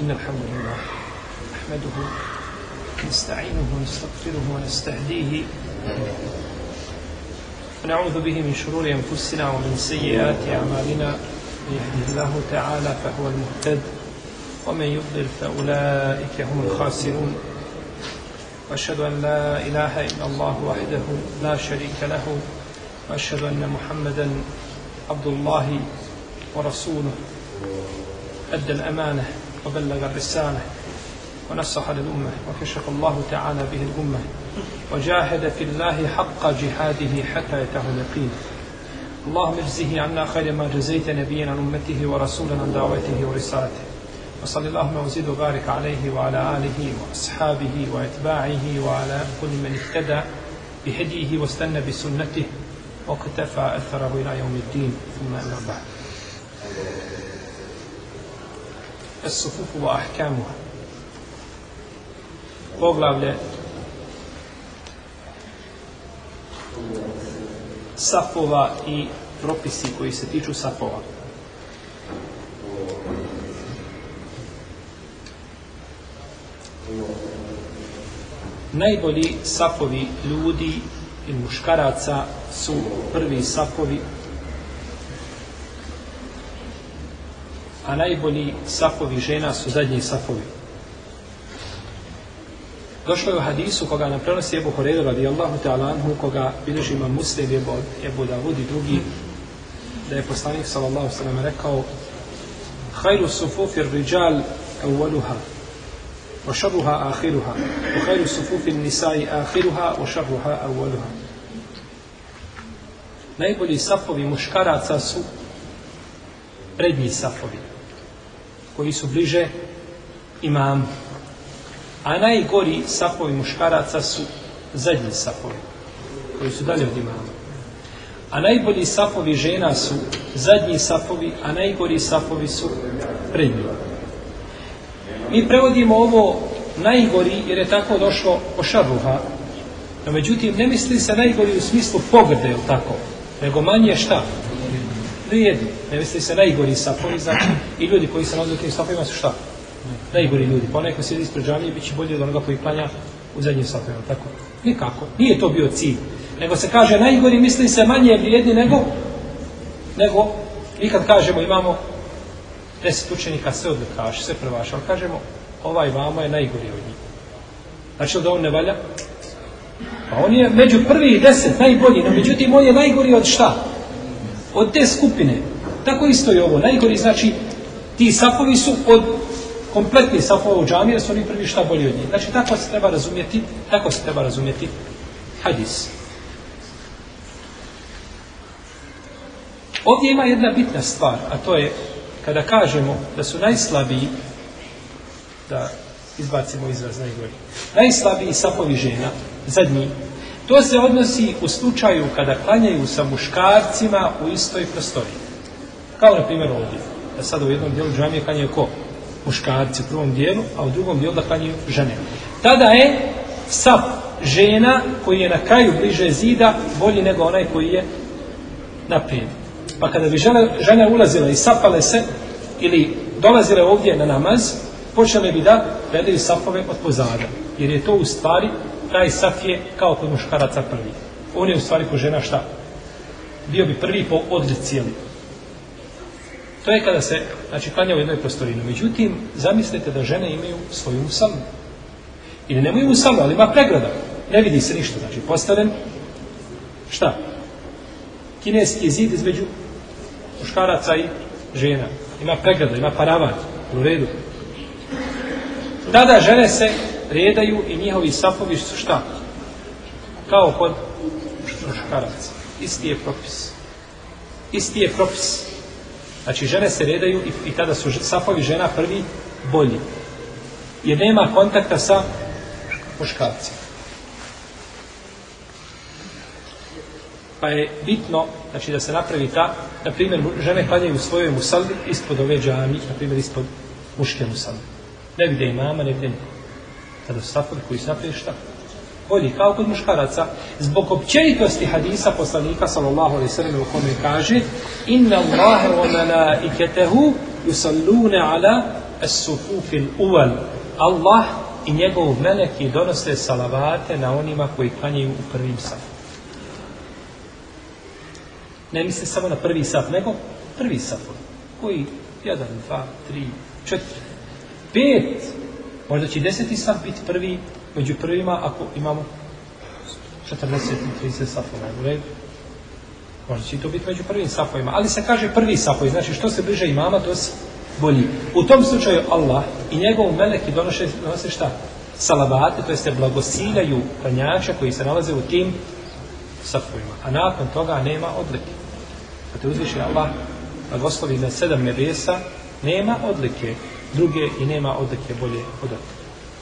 إن الحمد لله نحمده ونستعينه ونستغفره ونستهديه ونعوذ به من شرور أنفسنا ومن سيئات أعمالنا. من يهده الله تعالى فهو المهتد ومن يضلل فأولئك هم الخاسرون. وأشهد أن لا إله إلا الله وحده لا شريك له وأشهد أن محمدا عبد الله ورسوله أدى الأمانة وبلغ الرسالة ونصح للأمة وكشف الله تعالى به الأمة وجاهد في الله حق جهاده حتى يتاه اليقين. اللهم اجزه عنا خير ما جزيت نبيا عن أمته ورسولا عن دعوته ورسالته. وصلى اللهم وزد وبارك عليه وعلى آله وأصحابه وأتباعه وعلى كل من اهتدى بهديه واستنى بسنته وكتفى أثره إلى يوم الدين. ثم أما بعد. الصفوف وأحكامها. Poglavlje safova i propisi koji se tiču safova. Najbolji safovi ljudi i muškaraca su prvi safovi, a najbolji safovi žena su zadnji safovi. Došlo je u hadisu koga nam prenosi Ebu Hureyre radijallahu ta'ala anhu, koga bilježi imam Muslim, Ebu Davud i drugi, da je poslanik sallallahu sallam rekao: Khayru sufufir rijal awwaluha wa sharruha akhiruha wa khayru sufufin nisa'i akhiruha wa sharruha awwaluha. Najbolji safovi muškaraca su prednji safovi koji su bliže imamu, a najgori safovi muškaraca su zadnji safovi koji su dalje od imama, a najbolji safovi žena su zadnji safovi, a najgori safovi su prednji. Mi prevodimo ovo najgori jer je tako došlo o šarruha, no međutim ne misli se najgori u smislu pogrde, ili tako, nego manje šta? Vrijedni. Ne misli se najgori safovi, znači i ljudi koji se nalaze u tim safovima su šta? Najgori ljudi. Pa onaj ko sjedi ispred džamije bit će bolje od onoga koji klanja u zadnjim safovima, tako? Nikako. Nije to bio cilj. Nego se kaže najgori, misli se manje vrijedni nego i kad kažemo imamo 10 učenika, sve odlikaši, sve prvaši, ali kažemo ovaj vama je najgori od njih. Znači da on ne valja? Pa on je među prvih 10 najbolji, no međutim on je najgori od šta? Od te skupine. Tako isto je ovo. Najgori, znači ti safovi su od kompletni safova u džamiji, jer su oni prvi šta bolji od njih. Znači tako se treba razumjeti hadis. Ovdje ima jedna bitna stvar, a to je kada kažemo da su najslabiji, da izbacimo izraz najgori, najslabiji safovi žena, zadnji, to se odnosi u slučaju kada klanjaju sa muškarcima u istoj prostoriji. Kao na primjer ovdje, da sada u jednom dijelu džamije klanjaju ko? Muškarci u prvom dijelu, a u drugom dijelu da klanjaju žene. Tada je saf žena koji je na kraju bliže zida bolji nego onaj koji je naprijed. Pa kada bi žene ulazile i sapale se ili dolazile ovdje na namaz, počele bi da gledaju safove od pozada. Jer je to u stvari, taj saf je kao kod muškaraca prvi. On je u stvari kod žena šta? Bio bi prvi po odrcijeli. To je kada se, znači, klanja u jednoj prostoriji. Međutim, zamislite da žene imaju svoju musalu. Ili nemaju musalu, ali ima pregrada. Ne vidi se ništa. Znači, postavljen, šta? Kineski zid između muškaraca i žena. Ima pregrada, ima paravan. U redu. Tada žene se redaju i njihovi safovi su šta? Kao kod muškaraca. Isti je propis. Znači žene se redaju i tada su safovi žena prvi bolji. Jer nema kontakta sa muškarcima. Pa je bitno, znači, da se napravi na primjer, žene klanjaju u svojoj musalli ispod ove džamije, na primjer ispod muške musalli. Ne vide imama, ne vide niko. Tada su safovi koji se napravi šta? Bolji, kao kod muškaraca, zbog općenitosti hadisa poslanika sallallahu alejhi ve sellem u kome kaže: inna Allaha wa malaikatahu yusalluna ala as-sufufil uval. Allah i njegov meleki donose salavate na onima koji klanjaju u prvim safu. Ne misli samo na prvi saf, nego prvi saf. Koji 1, 2, 3, 4, 5, možda će 10. saf biti prvi među prvima ako imamo 40 i 30 safova u redu. Možda će to biti među prvim safovima, ali se kaže prvi safovi, znači što se bliže imama, to se bolji. U tom slučaju Allah i njegov meleki donose šta? Salavate, to jeste blagosiljaju klanjača koji se nalaze u tim safovima. A nakon toga nema odlike. Kad te uzviši Allah blagoslovi na 7 nebesa, nema odlike druge i nema odlike bolje od odlike.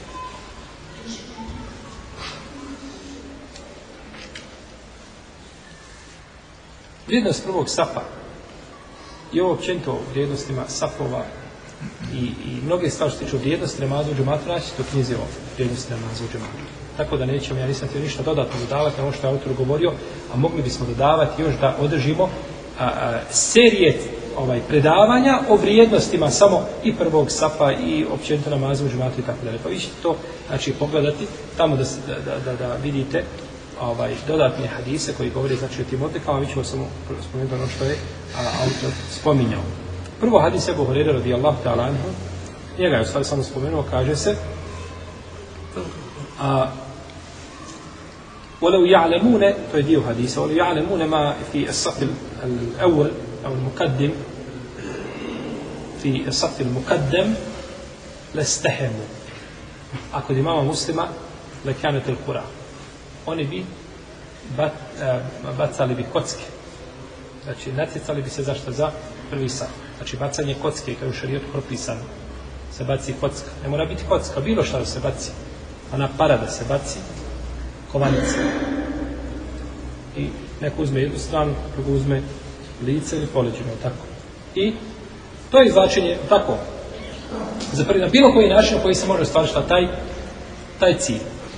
Vrijednost prvog safa i ovo općenito vrijednostima safova i mnoge stvari što tiču vrijednosti namaza u džematu, naći to knjizi o vrijednosti namaza u džematu. Tako da nećemo, ja nisam htio ništa dodatno dodavati na ono što je autor govorio, a mogli bismo dodavati još da održimo serije predavanja o vrijednostima samo i prvog safa i općenito namaza u džematu i tako dalje. Pa vi ćete to znači, pogledati tamo da vidite dodatne hadise koji govore znači o tim odlikama, mi ćemo samo spomenuti ono što je autor spominjao. Prvo hadis Ebu Hurajre radijallahu ta'ala anhu, njega je u stvari samo spomenuo, kaže se وَلَوْ يَعْلَمُونَ, to je dio hadisa, وَلَوْ يَعْلَمُونَ مَا فِي الصَّفِ الْأَوَّلِ أو المقدم في الصف المقدم لاستحموا. Ako imama muslima لكانت القرآن, oni bi bacali bi kocke, znači natjecali bi se zašto za prvi saf, znači bacanje kocke kao u šarijetu propisano, se baci kocka, ne mora biti kocka, bilo šta da se baci, ona para da se baci, kovanica i neko uzme jednu stranu, drugo uzme lice ili poleđino, tako, i to je izvlačenje tako za prvi, na bilo koji način koji se može ostvariti taj cilj.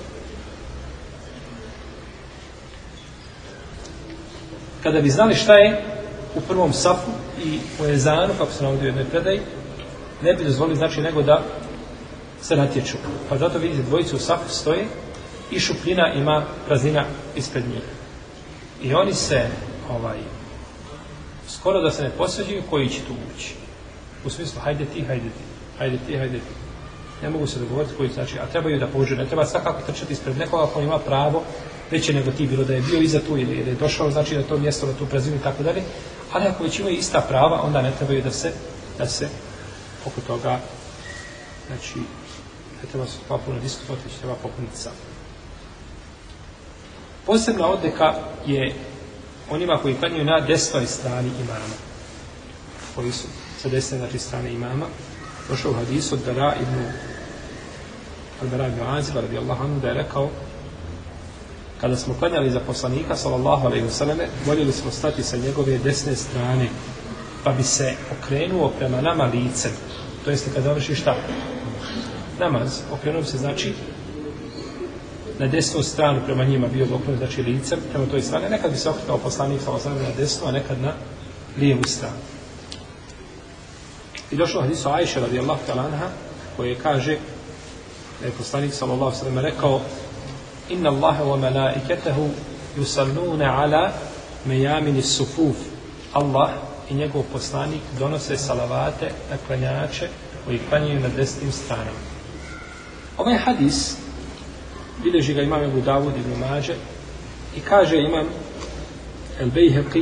Kada bi znali šta je u prvom safu i u ezanu, kako se navodi u jednoj predaji, ne bi dozvolili znači nego da se natječu. Pa zato vidite dvojicu u safu stoje i šupljina ima praznina ispred njih. I oni se skoro da se ne posveđuju koji će tu ući. U smislu hajde ti. Ne mogu se dogovoriti koji znači, a trebaju da pođu, ne treba svakako trčati ispred nekoga ako ima pravo veće nego ti, bilo da je bio iza tu ili je došao znači na to mjesto, na tu prazninu i tako dalje, ali ako već imaju ista prava, onda ne trebaju da se oko toga znači ne treba se popuno diskutovati, već treba popuniti sam. Posebna odlika je onima koji klanjaju na desnoj strani imama, koji su sa desne znači strane imama. Došao u hadisu od Bara ibn Azib radijallahu anhu da je rekao: kada smo klanjali za poslanika sallallahu alejhi ve selleme, voljeli smo stati sa njegove desne strane, pa bi se okrenuo prema nama licem. To jeste kada završi šta? Namaz. Okrenuo bi se znači na desnu stranu prema njima, bio bi okrenut znači licem prema toj strani. Nekad bi se okrenuo poslanik sallallahu alejhi ve selleme na desnu, a nekad na lijevu stranu. I došlo hadisu Ajše radijallahu ta'ala anha, koje kaže da je poslanik sallallahu alejhi ve selleme rekao: inna Allaha wa malaikatahu yusalluna ala mayamin as-sufuf. Allah i njegov poslanik donose salavate na klanjače koji klanjaju na desnim stranama. Ovaj hadis bilježi ga imam Ebu Davud ibn Mađe i kaže imam El-Bejheqi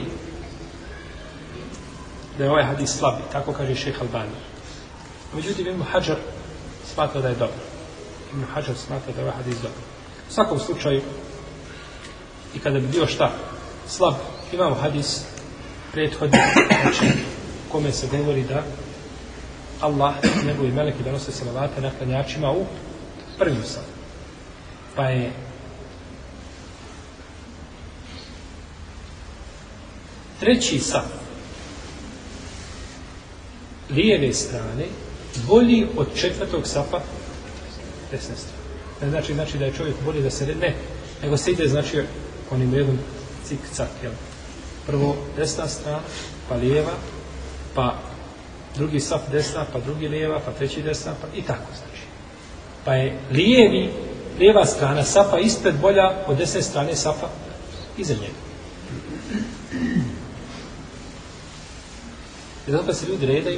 da je ovaj hadis slab, tako kaže šejh Albani. Međutim, Ibn Hadžar smatra da je dobar. Ibn Hadžar smatra da je ovaj hadis dobar. U svakom slučaju, i kada bi bio šta slab, imamo hadis prethodni, znači kome se govori da Allah i njegovi meleki donose salavate na klanjačima u prvim safu. Pa je treći saf lijeve strane bolji od četvrtog safa desne strane. Ne znači da je čovjek bolji da se ne, nego se ide znači onim jednom cik-cak, jel? Prvo desna strana, pa lijeva, pa drugi saf desna, pa drugi lijeva, pa treći desna, pa i tako znači. Pa je lijeva strana safa ispred bolja od desne strane safa iza njega. I zato kad se ljudi redaju,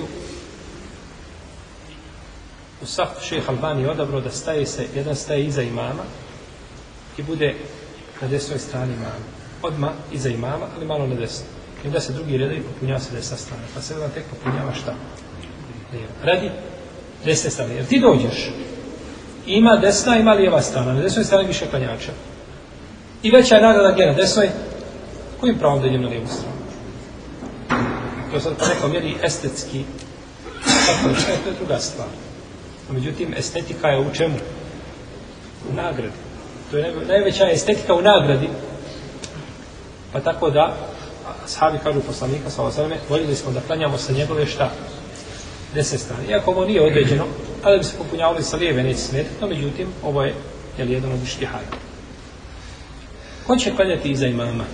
u saf šejh Albani je odabrao da jedan staje iza imama i bude na desnoj strani imama. Odmah iza imama, ali malo na desno. I onda se drugi redaju i popunjava se desna strana. Pa se onda tek popunjava šta? Radi desne strane. Jer ti dođeš, ima desna, ima lijeva strana. Na desnoj strani više klanjača. I veća je nagrada gdje na desnoj, kojim pravom da idem na lijevu stranu? To sad po nekom mjeri estetski, tako to je druga stvar. Međutim, estetika je u čemu? U nagradi. To je najveća estetika u nagradi. Pa tako da, ashabi kažu poslanika, voljeli smo da klanjamo sa njegove šta? Desne strane. Iako ovo nije određeno, ali bi se popunjavali sa lijeve, neće smetiti, no međutim, ovo je jedan od ištihada. Ko će klanjati iza imama?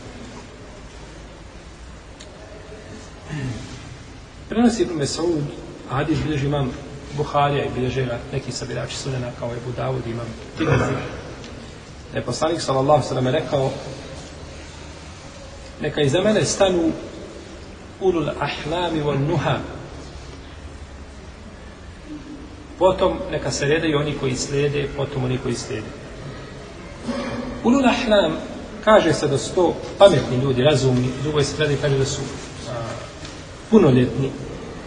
Prenosi Ibn Mes'ud, hadis bilježi imam Buharija i bilježe neki sabirači sunena kao Ebu Davud, imam Tirmizi. Da je poslanik sallallahu sallam rekao: neka iza mene stanu ulul ahlami wal nuha. Potom neka se redaju oni koji slijede, potom oni koji slijede. Ulul ahlam kaže se da su to pametni ljudi, razumni, drugo je se predaj kaže da su punoljetni.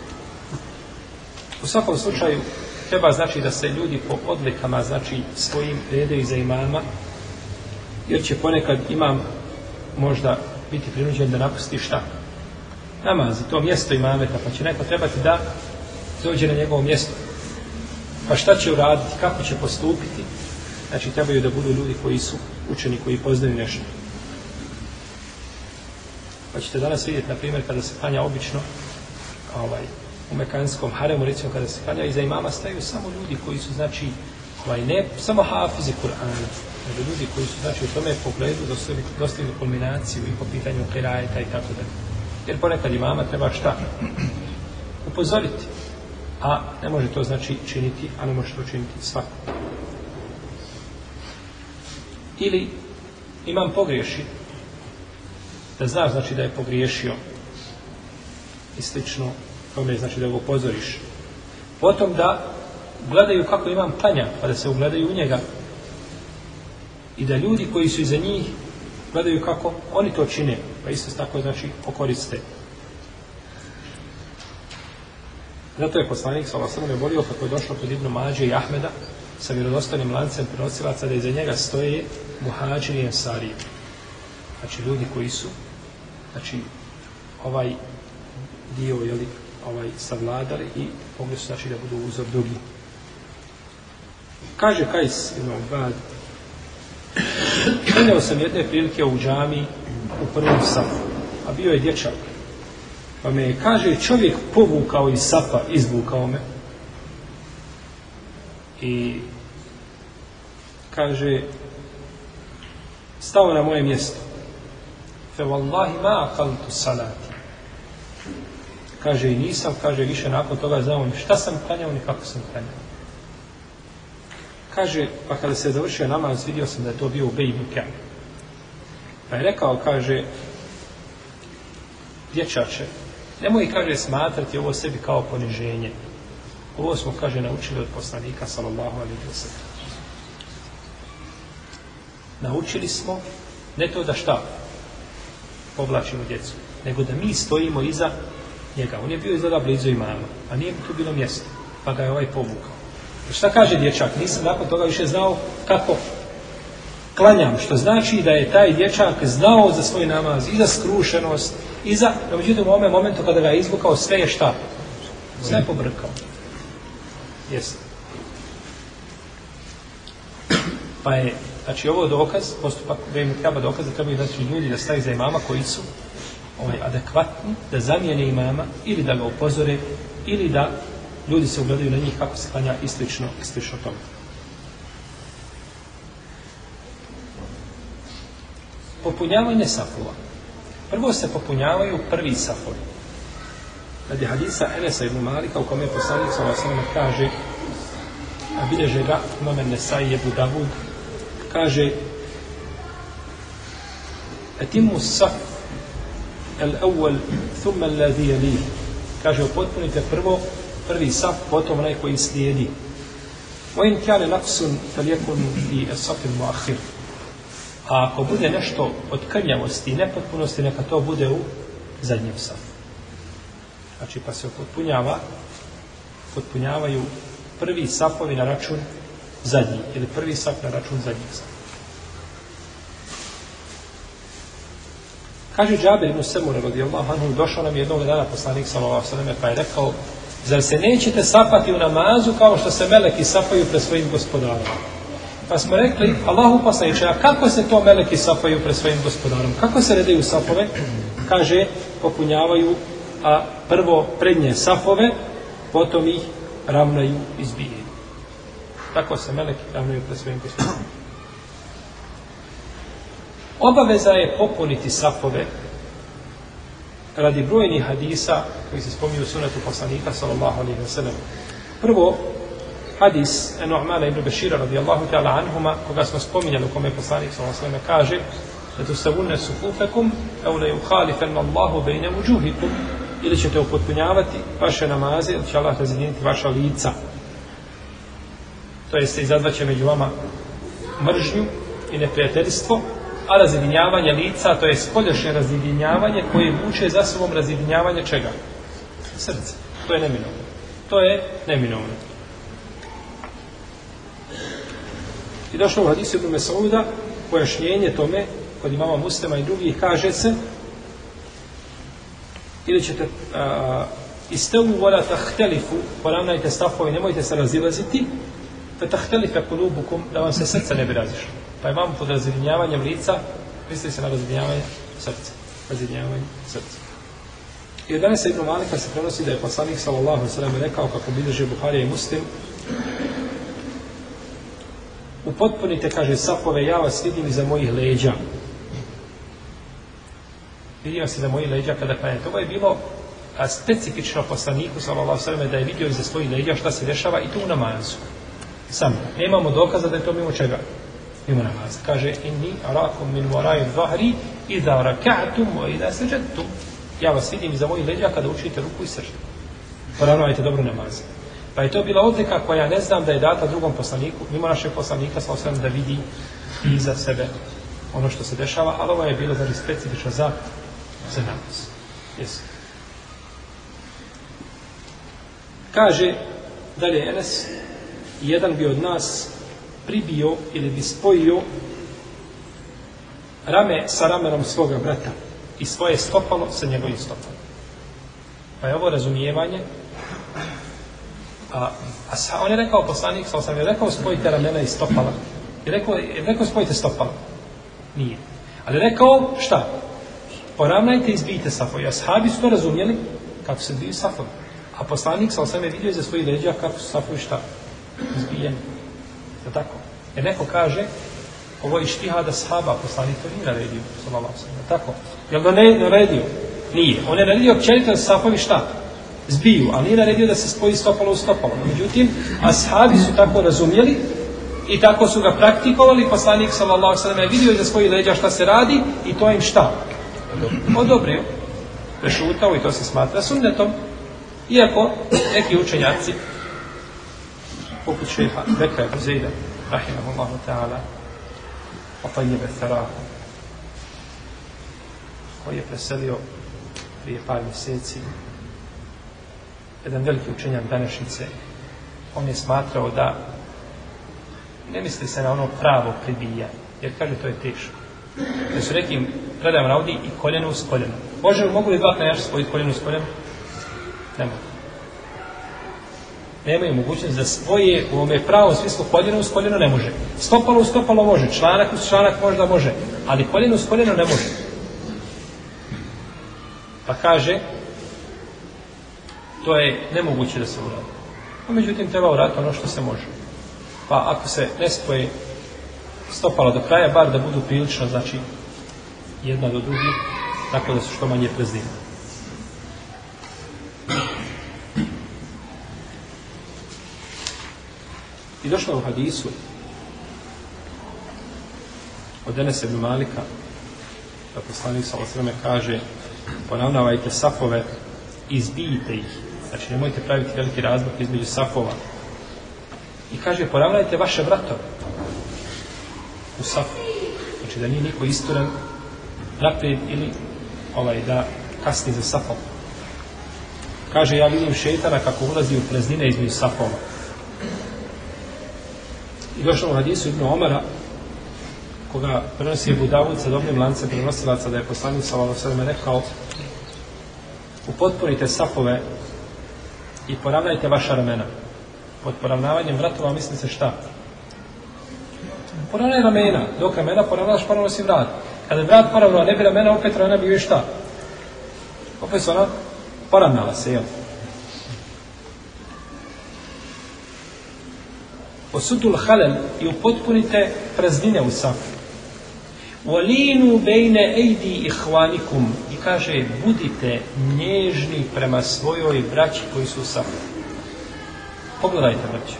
U svakom slučaju treba znači da se ljudi po odlikama znači svojim redaju za imama, jer će ponekad imam možda biti prinuđen da napusti šta? Namaz, to mjesto imameta, pa će neko trebati da dođe na njegovo mjesto. Pa šta će uraditi, kako će postupiti? Znači trebaju da budu ljudi koji su učeni, koji poznaju nešto. Pa ćete danas vidjeti, na primjer, kada se klanja obično u mekanskom haremu, recimo kada se klanja, iza imama staju samo ljudi koji su, znači, ne samo hafizi Kur'ana, nego ljudi koji su, znači, u tome pogledu dostigli kulminaciju i po pitanju kirajeta i tako da. Jer ponekad imama treba šta? Upozoriti. A ne može to, znači, činiti, a ne može to činiti svako. Ili imam pogriješi, da znaš, znači, da je pogriješio i slično, tome znači da ga upozoriš. Potom da gledaju kako imam klanja, pa da se ugledaju u njega. I da ljudi koji su iza njih gledaju kako oni to čine, pa isto tako znači okoriste. Zato je poslanik sallallahu alejhi ve sellem volio kako je došlo kod Ibn Mađe i Ahmeda sa vjerodostojnim lancem prenosilaca da iza njega stoje muhadžiri i ensari. Znači ljudi koji su znači ovaj dio savladali i mogli su znači da budu uzor drugi. Kaže Kajs ibn Ubad: klanjao sam jedne prilike u džamiji u prvom safu, a bio je dječak. Pa me kaže čovjek povukao iz safa, izvukao me i kaže stao na moje mjesto. Fe wallahi ma aqaltu salati. Kaže i nisam, kaže više nakon toga znao ni šta sam klanjao ni kako sam klanjao. Kaže, pa kada se završio namaz vidio sam da je to bio Ubej ibn Ka'b. Pa je rekao, kaže, dječače, nemoj, kaže, smatrati ovo sebi kao poniženje. Ovo smo, kaže, naučili od poslanika sallallahu alejhi ve sellem. Naučili smo ne to da šta povlačimo djecu, nego da mi stojimo iza njega. On je bio izgleda blizu imama, a nije mu tu bilo mjesto, pa ga je ovaj povukao. Šta kaže dječak? Nisam nakon toga više znao kako klanjam, što znači da je taj dječak znao za svoj namaz i za skrušenost i za, no međutim u ovome momentu kada ga je izvukao sve je šta? Sve je pobrkao. Jeste. Pa je, znači ovo dokaz, postupak Ubej Ka'ba dokaz da trebaju znači ljudi da staju za imama koji su adekvatni, da zamijene imama ili da ga upozore ili da ljudi se ugledaju na njih kako se klanja i slično tome. Popunjavanje safova. Prvo se popunjavaju prvi safovi. radi hadisa Enesa ibn Malika u kome je poslanik sallallahu alejhi ve sellem kaže, a bilježe ga Imam Nesai i Abu Davud, kaže atimu saf al-awwal thumma alladhi yalih, kaže upotpunite prvi saf, potom onaj koji slijedi. Wa in kana naqsun falyakun fi as-saf al-mu'akhir, a ako bude nešto od krnjavosti i nepotpunosti, neka to bude u zadnjem safu. Znači pa se potpunjavaju prvi safovi na račun zadnji, ili prvi saf na račun zadnjeg safa. Kaže Džabir ibn Semur radijallahu anhu, došao nam jednog dana poslanik sallallahu alejhi ve sellem pa je rekao, zar se nećete sapati u namazu kao što se meleki sapaju pred svojim gospodarom? Pa smo rekli, Allahu poslaniče, a kako se to meleki sapaju pred svojim gospodarom? Kako se redaju safove? Kaže, popunjavaju prvo prednje safove, potom ih ravnaju i zbijaju. Tako se meleki ravnaju pred svojim gospodarom. Obaveza je popuniti safove radi brojnih hadisa koji se spominju u sunetu poslanika sallallahu alejhi ve sellem. Prvo, hadis Nu'mana ibn Bešira radijallahu ta'ala anhuma, koga smo spominjali, u kome poslanik sallallahu alejhi ve sellem kaže da tu savunne sufufekum au la yukhalifenna Allahu bejne vujuhikum, ili ćete upotpunjavati vaše namaze, ili će Allah razjediniti vaša lica. To jest, izazvaće među vama mržnju i neprijateljstvo, a razjedinjavanje lica, to je spoljašnje razjedinjavanje koje vuče za sobom razjedinjavanje čega? Srce. To je neminovno. To je neminovno. I došlo u hadisu Ibn Mesauda pojašnjenje tome, kod imama Muslima i drugih, kaže se ili ćete istavu wala tahtelifu, poravnajte stafove, nemojte se razilaziti, fa tahtelife kulubukum, da vam se srce ne bi razišlo. Pa je vam pod razjedinjavanjem lica, misli se na razjedinjavanje srca. Razjedinjavanje srca. I od danas Ibn Malika se prenosi da je poslanik sallallahu alejhi ve sellem rekao, kako bilježe Buharija i Muslim, upotpunite, kaže, safove, ja vas vidim iza mojih leđa. Vidio se iza mojih leđa kada klanjate. Ovo je bilo specifično poslaniku sallallahu alejhi ve sellem, da je vidio iza svojih leđa šta se dešava i tu u namazu. Samo. Nemamo dokaza da je to mimo čega? Mimo namaza. Kaže, inni arakum min warai dhahri idha raka'tum wa idha sajadtum. Ja vas vidim iza mojih leđa kada učite ruku i seždu. Poravnajte dobro namaze. Pa je to bila odlika koja ne znam da je data drugom poslaniku, mimo našeg poslanika, sallallahu alejhi ve sellem, da vidi iza sebe ono što se dešava, ali ovo je bilo znači specifično za namaz. Yes. Kaže dalje Enes, jedan bi od nas pribio ili bi spojio rame sa ramenom svoga brata i svoje stopalo sa njegovim stopalom. Pa je ovo razumijevanje. On je rekao, poslanik sallallahu alejhi ve sellem, rekao spojite ramena i stopala. Je rekao spojite stopala. Nije. Ali rekao šta? Poravnajte i zbijte safove. Ashabi su to razumjeli kako se zbiju safove. A poslanik sallallahu alejhi ve sellem vidio za svojih leđa kako su safovi šta? Zbijeni. Je tako? Jer neko kaže, ovo je ištihad ashaba, poslanik to nije naredio, sallallahu alejhi ve sellem. Tako? Jel da ne naredio? Nije. On je naredio općenito da safovi šta? Zbiju, ali nije naredio da se spoji stopalo u stopalo. Međutim, ashabi su tako razumjeli i tako su ga praktikovali. Poslanik sallallahu alejhi ve sellem je vidio iza svojih leđa šta se radi i to im šta? Odobrio. Prešutao i to se smatra sunnetom. Iako neki učenjaci, poput šeha Bekra ibn Zejda, rahimahullahu ta'ala, otajjebe tharahu, koji je preselio prije par mjeseci, jedan veliki učenjak današnjice, on je smatrao da ne misli se na ono pravo pribijanje, jer kaže to je teško. Da su nekim predajama navodi i koljeno uz koljeno. Mogu li dva klanjača spojiti koljeno uz koljeno? Ne mogu. Nemaju mogućnost da spoje u ovome pravom smislu koljeno uz koljeno ne može. Stopalo uz stopalo može, članak uz članak možda može, ali koljeno uz koljeno ne može. Pa kaže, to je nemoguće da se uradi. A međutim, treba uraditi ono što se može. Pa ako se ne spoje stopala do kraja, bar da budu prilično, znači, jedna do drugih, tako da su što manje praznine. I došlo u hadisu od Enesa ibn Malika, da poslanik sallallahu alejhi ve sellem kaže: poravnavajte safove, izbijte ih. Znači, nemojte praviti veliki razmak između safova. I kaže, poravnajte vaše vratove u safu. Znači, da nije niko isturen naprijed ili da kasni za safom. Kaže, ja vidim šejtana kako ulazi u praznine između safova. I došlo u hadisu Ibn Omara, koga prenosi Ebu Davud sa dobrim lancem prenosilaca, da je poslanik sallallahu alejhi ve sellem rekao: upotpunite safove i poravnajte vaša ramena. Pod poravnavanjem vratova misli se šta? Poravnaj ramena. Dok ramena poravnaš, poravno si vrat. Kada vrat poravnao, ne bi ramena, opet ramena bi još šta? Opet se ona poravnala se, jel? Osudul halel i upotpunite praznine u safu. Walinu bejne ejdi ihvanikum, i kaže, budite nježni prema svojoj braći koji su u safu. Pogledajte, braći.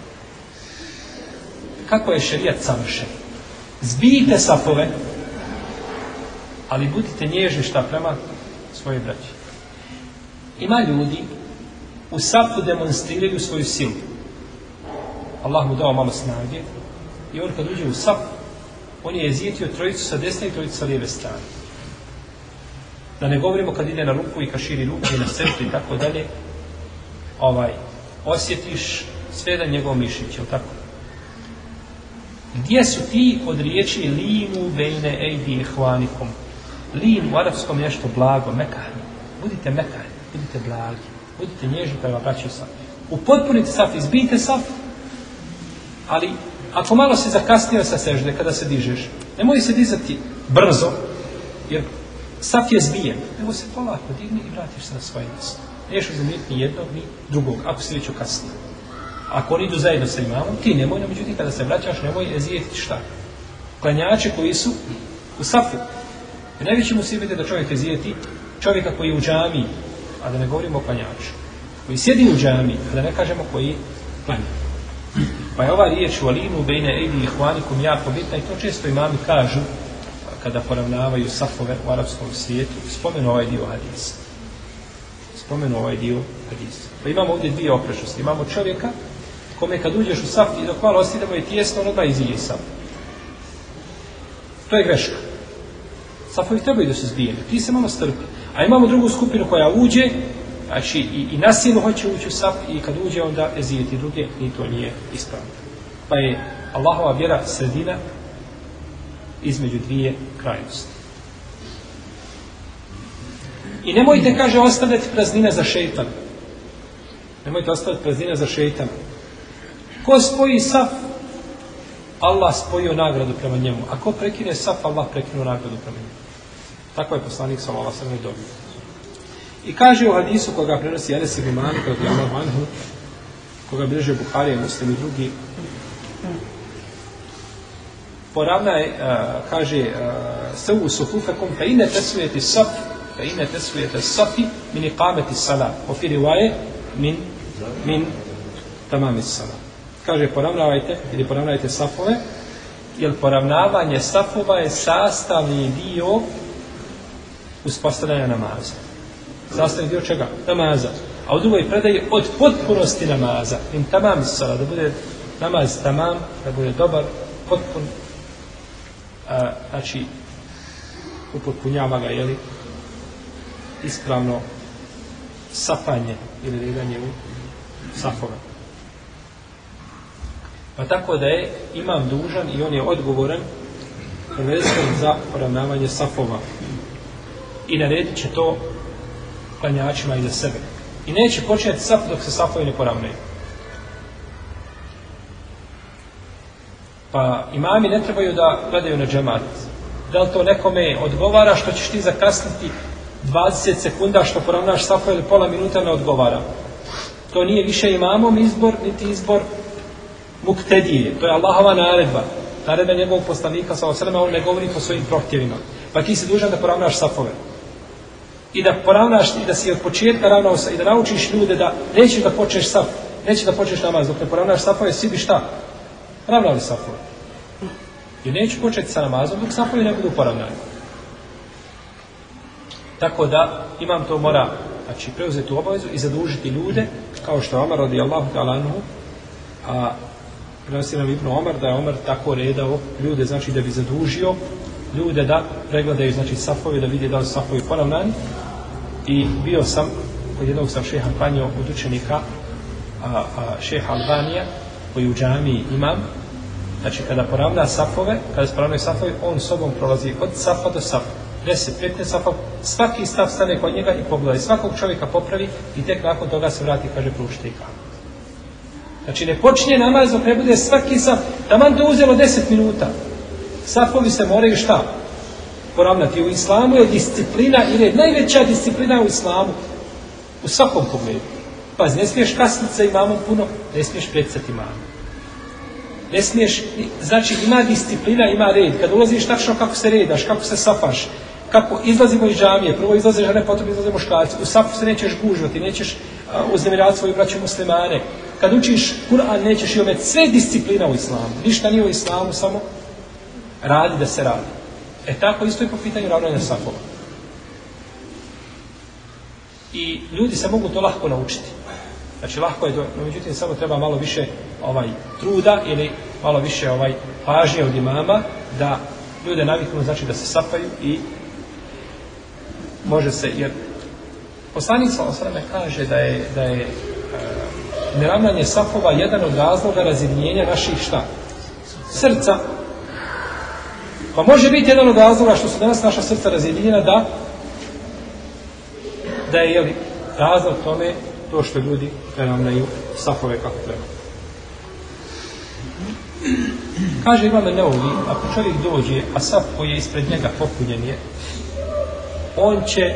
Kako je šerijat savršen? Zbijte safove, ali budite nježni šta prema svojoj braći. Ima ljudi u safu demonstriraju svoju silu. Allah mu dao malo snage i on kad uđe u saf, on je jezijetio trojicu sa desne i trojicu sa lijeve strane. Da ne govorimo kad ide na ruku i kad širi ruku i na srcu i tako dalje, osjetiš sve da njegov mišić, je li tako? Gdje su ti od riječi linu bejne ejdi ihvanikum? Lin u arapskom je nešto blago, mekani. Budite mekani, budite blagi, budite nježni prema braći u saf. Upotpunite saf, izbijte saf, ali ako malo se zakasnio sa sežde kada se dižeš, nemoj se dizati brzo, jer saf je zbijen, nego se polako digni i vratiš se na svoje mjesto. Neš uzmijeti ni jednog, ni drugog, ako si već kasnije. Ako oni idu zajedno sa imamom, ti nemoj, no međutim kada se vraćaš, nemoj ezijetiti šta? Klanjače koji su u safu. I najveći musibet je da čovjek ezijeti čovjeka koji je u džamiji, a da ne govorimo o klanjaču. Koji sjedi u džamiji, a da ne kažemo koji klanja. Pa je ova riječ u alinu bejne ejdi ihvanikum jako bitna i to često imami kažu kada poravnavaju safove u arapskom svijetu. Spomenu ovaj dio hadisa. Pa imamo ovdje dvije oprečnosti. Imamo čovjeka kome kad uđeš u saf i dok malo osidemo i tijesno, on odmah iziđe saf. To je greška. Safovi trebaju da su zbijeni. Ti se malo strpi. A imamo drugu skupinu koja uđe, znači i na silu hoće ući u saf i kad uđe onda ezijeti druge i to nije ispravno. Pa je Allahova vjera sredina između dvije krajnosti. I nemojte, kaže, ostavljati praznine za šejtan. Nemojte ostavljati praznine za šejtan. Ko spoji saf, Allah spojio nagradu prema njemu. A ko prekine saf, Allah prekinuo nagradu prema njemu. Tako je poslanik sallallahu alejhi ve sellem dobio. I kaže u hadisu koga prenosi Enes ibn Malik radijallahu anhu, koga bilježe Buharija i Muslim i drugi, poravnaj, kaže, sawu sufufakum fa inna taswiyati saf fa inna taswiyata safi min iqamati salat wa fi riwaye min tamam as-salat. Kaže, poravnajte safove, jer poravnavanje safova je sastavni dio uspostavljanja namaza. Sastavni dio čega? Namaza. A u drugoj predaji od potpunosti namaza. In tamam as-salat, da bude namaz tamam, da bude dobar, potpun, znači upotpunjava ga, jeli, ispravno safanje ili redanje u safove. Pa tako da je imam dužan i on je odgovoran prvenstveno za poravnavanje safova. I naredit će to klanjačima i za sebe. I neće početi saf dok se safovi ne poravnaju. Pa imami ne trebaju da gledaju na džemat. Da li to nekome odgovara što ćeš ti zakasniti 20 sekunda što poravnaš safove ili pola minuta, ne odgovara. To nije više imamom izbor, niti izbor muktedije. To je Allahova naredba. Naredba njegovog poslanika, sallallahu alejhi ve sellem, on ne govori po svojim prohtjevima. Pa ti si dužan da poravnaš safove. I da poravnaš, i da si od početka ravnao i da naučiš ljude da nećeš da počneš saf, Neće da počneš namaz, dok ne poravnaš safove, svi bi šta? Ravnali safove. I neću početi sa namazom dok safovi ne budu poravnani. Tako da imam to mora, znači, preuzeti u obavezu i zadužiti ljude, kao što je Omar radijallahu ta'ala anhu, a prenosi nam Ibn Omar, da je Omar tako redao ljude, znači da bi zadužio ljude da pregledaju, znači, safove, da vidi da li su safovi poravnani. I bio sam, kod jednog sam šeha klanjao od učenika šeha Albanija, koji u džamiji imam. Znači, kada poravna safove, kada se poravnaju safove, on sobom prolazi od safa do safa. 10-15 safa, svaki stav stane kod njega i pogleda. I svakog čovjeka popravi i tek nakon toga se vrati i kaže pružite ikamet. Znači, ne počinje namaz dok ne bude svaki saf. Taman to uzelo 10 minuta. Safovi se moraju šta? Poravnati. U islamu je disciplina i red. Najveća disciplina u islamu. U svakom pogledu. Pazi, ne smiješ kasniti sa imamom puno, ne smiješ predsati imamom. Ne smiješ, znači ima disciplina, ima red. Kad ulaziš tačno kako se redaš, kako se safaš, kako izlazimo iz džamije, prvo izlaze žene, potom izlaze muškarci. U safu se nećeš gužvati, nećeš uznemiravati svoju braću muslimane. Kad učiš Kur'an, nećeš i ometi. Sve disciplina u islamu. Ništa nije u islamu, samo radi da se radi. Tako isto i po pitanju ravnanja safova. I ljudi se mogu to lahko naučiti. Znači, lahko je to, no međutim, samo treba malo više truda ili malo više pažnje od imama da ljude naviknu, znači da se safaju i može se, jer poslanik sallallahu alejhi ve sellem kaže da je neravnanje safova jedan od razloga razjedinjenja naših šta? Srca. Pa može biti jedan od razloga što su danas naša srca razjedinjena da je razlog tome to što ljudi ravnaju safove kako treba. Kaže Imam Nevevi, ako čovjek dođe, a saf koji je ispred njega popunjen je, on će,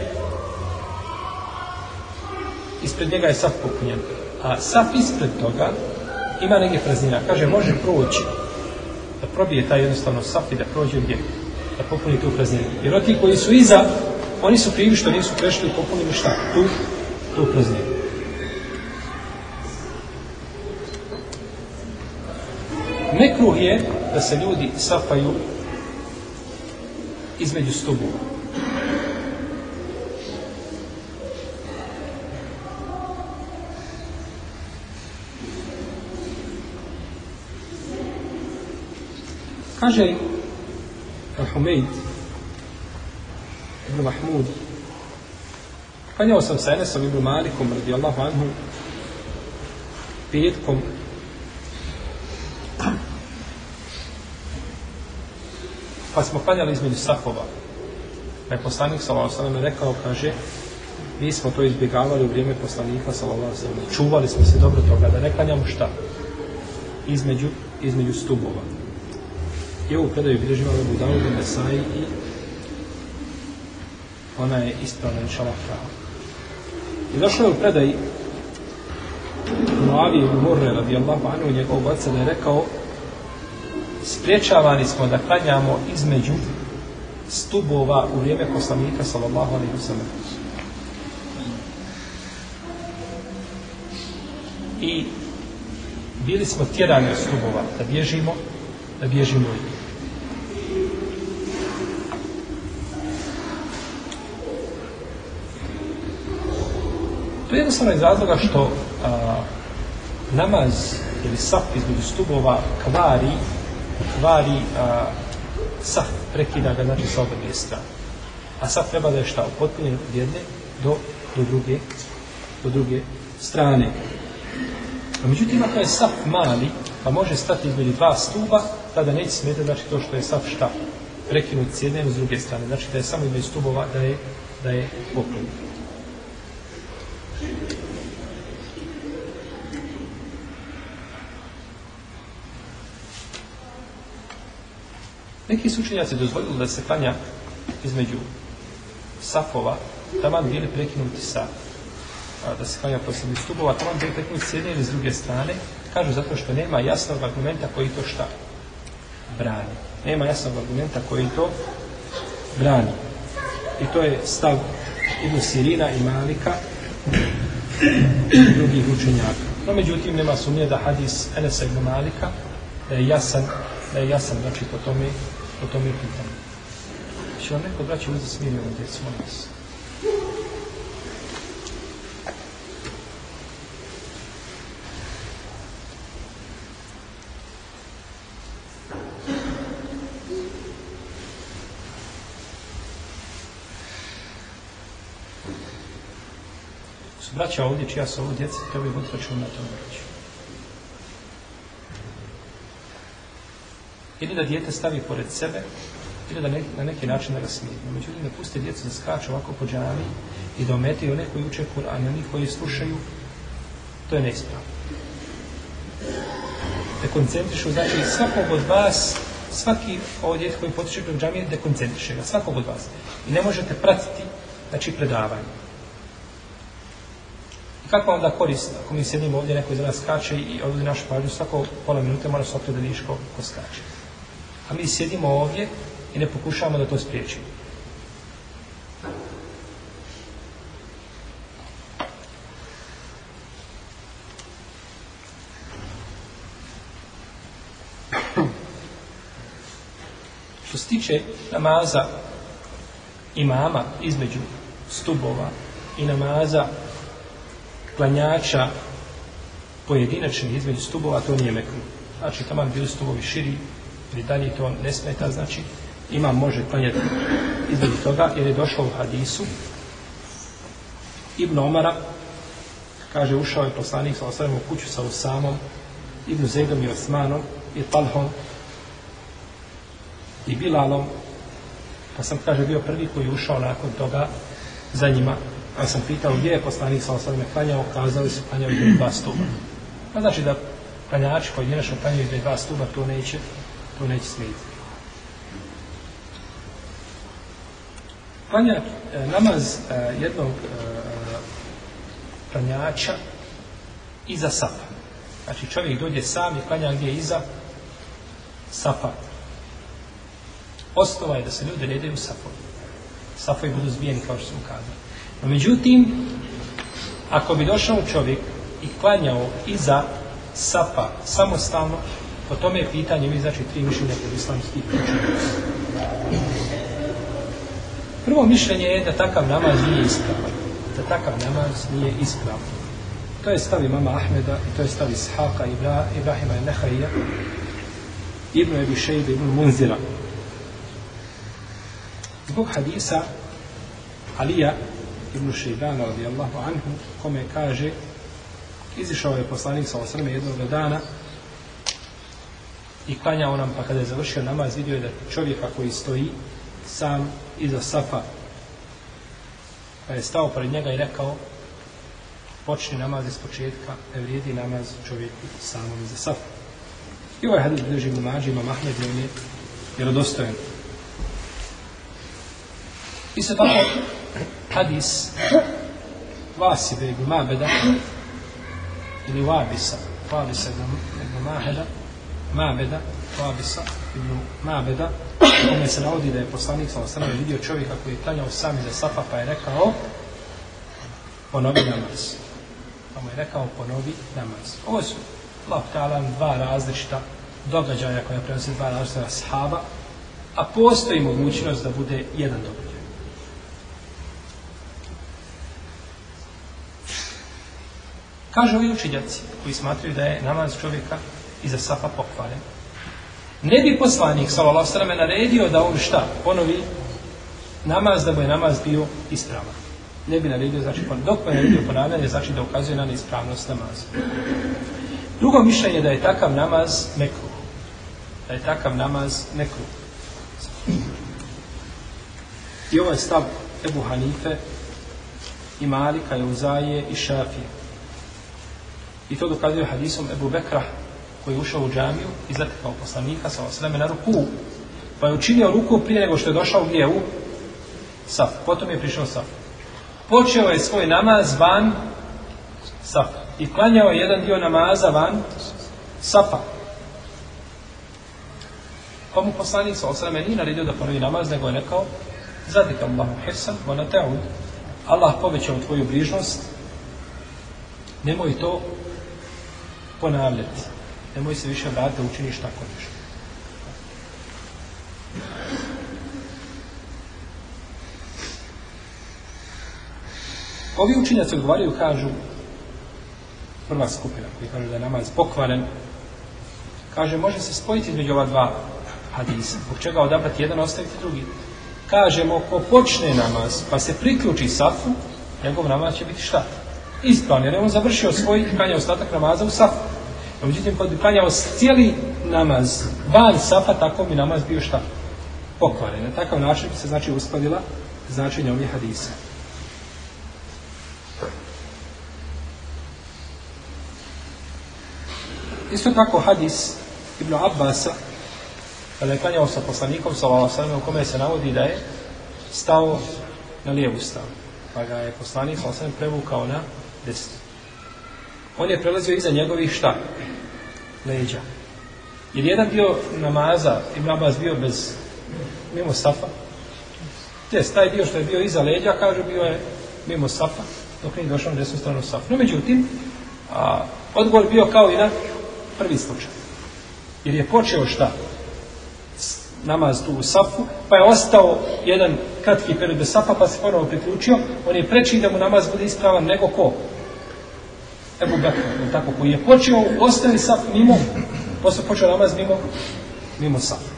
ispred njega je saf popunjen, a saf ispred toga ima neke praznina. Kaže, može proći, da probije taj jednostavno saf i da prođe gdje, da popuni tu prazninu. Jer od ti koji su iza, oni su krivi što nisu prešli i popunili šta? Tu prazninu. Mekruh je da se ljudi safaju između stubova. Kaže Al-Humeid ibn Mahmud, klanjao sam sa Enesom ibn Malikom radijallahu anhu petkom, pa smo klanjali između safova. Pa je poslanik sallallahu alejhi ve sellem rekao, kaže, mi smo to izbjegavali u vrijeme poslanika sallallahu alejhi ve sellem. Čuvali smo se dobro toga da ne klanjamo šta? Između stubova. I ovu predaju bilježi imam Abu Davud i Nesai i ona je ispravna inšallah prava. I došlo je u predaji Muavije ibn Murre radijallahu anhu njegovog oca da je rekao, spriječavani smo da klanjamo između stubova u vrijeme poslanika sallallahu alejhi ve sellem. I bili smo tjerani od stubova da bježimo od njih. To je jednostavno iz razloga što namaz ili saf između stubova kvari saf, prekida ga, znači, sa obje strane. A saf treba da je šta? Upotpunjen od jedne do druge strane. A međutim, ako je saf mali, pa može stati između dva stuba, tada neće smetati, znači, to što je saf šta? Prekinut s jedne s druge strane. Znači, da je samo između stubova da je popunjen. Neki su učenjaci dozvolili da se klanja između safova, taman bili prekinuti da se klanja posljednjih stubova, taman bili prekinuti s jedne ili s druge strane, kažu zato što nema jasnog argumenta koji to šta brani. Nema jasnog argumenta koji to brani. I to je stav Ibn Sirina i Malika i drugih učenjaka. No međutim, nema sumnje da hadis Enesa ibn Malika da je jasan, znači po tome pitanju. Će vam neko braći uzeti smirio od djecu, molim vas. Braća ovdje, čija su ovo djeca, treba je voditi račun na tome reći. Ili da dijete stavi pored sebe, ili da na neki način da ga smije. No, međutim, da puste djecu da skaču ovako po džami i da ometaju one koji uče Kur'an, oni koji slušaju, to je neispravno. Dekoncentrišu, znači svakog od vas, svaki ovo djete koji potiče kroz džamije, dekoncentriše ga, svakog od vas. I ne možete pratiti, znači, predavanje. Kakva onda korist, ako mi sjedimo ovdje, neko iz nas skače i odvodi našu pažnju, svako pola minute mora se opet da vidiš ko skače. A mi sjedimo ovdje i ne pokušavamo da to spriječimo. Što se tiče namaza imama između stubova i namaza klanjača pojedinačnih između stubova, to nije mekruh. Znači, tamo bili stubovi širi ili dalje, to ne smeta, znači imam može klanjati između toga, jer je došlo u hadisu Ibn Omara, kaže, ušao je poslanik sa osvrame u kuću sa Usamom, Ibn Zejdom i Osmanom i Talhom i Bilalom, pa sam, kaže, bio prvi koji je ušao nakon toga za njima. Pa sam pitao gdje je poslanik sa osvrame klanjao, kazali su klanjao između dva stuba. Pa znači da klanjači pojedinačno klanjaju između dva stuba, to neće smijeniti. Klanja namaz jednog klanjača iza safa. Znači čovjek dođe sam i klanja gdje iza safa. Osnova je da se ljudi redaju safovi. Safovi budu zbijeni, kao što sam kazao. No, međutim, ako bi došao čovjek i klanjao iza safa samostalno, po tome je pitanje, mi znači tri mišljenja kod islamskih učenjaka. Prvo mišljenje je da takav namaz nije ispravan. To je stav imama Ahmeda i to je stav Ishaqa, Ibrahima Nehaija, Ibn Ebi Šejbe, Ibn Munzira. Zbog hadisa Alija Ibn Šejbana radijallahu anhu, kome kaže, izišao je poslanik sa osrme jednog dana i klanjao nam, pa kada je završio namaz, vidio je da čovjeka koji stoji sam iza safa, pa je stao pored njega i rekao, počni namaz iz početka, ne vrijedi namaz čovjeku samom iza safa. I ovaj hadis bilježi Ibn Mađi, imam Ahmed, i on je vjerodostojan. Isto tako hadis Vasibe ibn Mabeda ili Vabisa ibn Mabeda, Vabisa ibn Mabeda, kome se navodi da je poslanik sallallahu alejhi ve sellem vidio čovjeka koji je klanjao sam iza safa, pa je rekao ponovi namaz. Pa mu je rekao ponovi namaz. Ovo su Allah ta'ala dva različita događaja koja prenosi dva različita ashaba, a postoji mogućnost da bude jedan događaj. Kažu ovi učenjaci koji smatraju da je namaz čovjeka iza safa pokvaren. Ne bi poslanik sallallahu alejhi ve sellem naredio da on ponovi namaz, da mu je namaz bio ispravan. Ne bi naredio, znači dok mu je naredio ponavljanje, znači da ukazuje na neispravnost namaza. Drugo mišljenje je da je takav namaz mekruh. I ovo je stav Ebu Hanife i Malika, i Uzaije i Šafije. I to dokazuje hadisom Ebu Bekra, koji je ušao u džamiju i zatekao poslanika sallallahu alejhi ve sellem na ruku. Pa je učinio ruku prije nego što je došao gdje u saf. Potom je prišao saf. Počeo je svoj namaz van safa i klanjao je jedan dio namaza van safa. Pa mu poslanik sallallahu alejhi ve sellem nije naredio da ponovi namaz, nego je rekao: zadika Allahu hirsan wa la ta'ud. Allah povećao tvoju brižnost, nemoj to ponavljati. Nemoj se više vratiti da učiniš tako nešto. Ovi učinjaci odgovaraju, kažu, prva skupina koji kažu da je namaz pokvaren, kaže, može se spojiti između ova dva hadisa. Zbog čega odabrati jedan, ostaviti drugi? Kažemo, ko počne namaz, pa se priključi safu, njegov namaz će biti šta? Ispravan, jer je on završio svoj klanjao ostatak namaza u safu. No, međutim, kod bi klanjao cijeli namaz van safa, tako bi namaz bio šta? Pokvaren. Na takav način bi se, znači, uskladila značenje ovih hadisa. Isto tako hadis Ibn Abbasa, kada je klanjao sa poslanikom sallallahu alejhi ve sellem, u kome se navodi da je stao na lijevu stranu, pa ga je poslanik sallallahu alejhi ve sellem prevukao na desnu. On je prelazio iza njegovih šta? Leđa. Jer jedan dio namaza Ibn Abbas bio mimo safa. Taj dio što je bio iza leđa, kaže, bio je mimo safa, dok nije došao na desnu stranu safa. No, međutim, odgovor bio kao i na prvi slučaj. Jer je počeo šta? Namaz tu u safu, pa je ostao jedan kratki period bez safa, pa se ponovo priključio. On je preči da mu namaz bude ispravan nego ko? Ebu Bekr, tako, koji je počeo, ostavi saf mimo, posle počeo namaz mimo safa.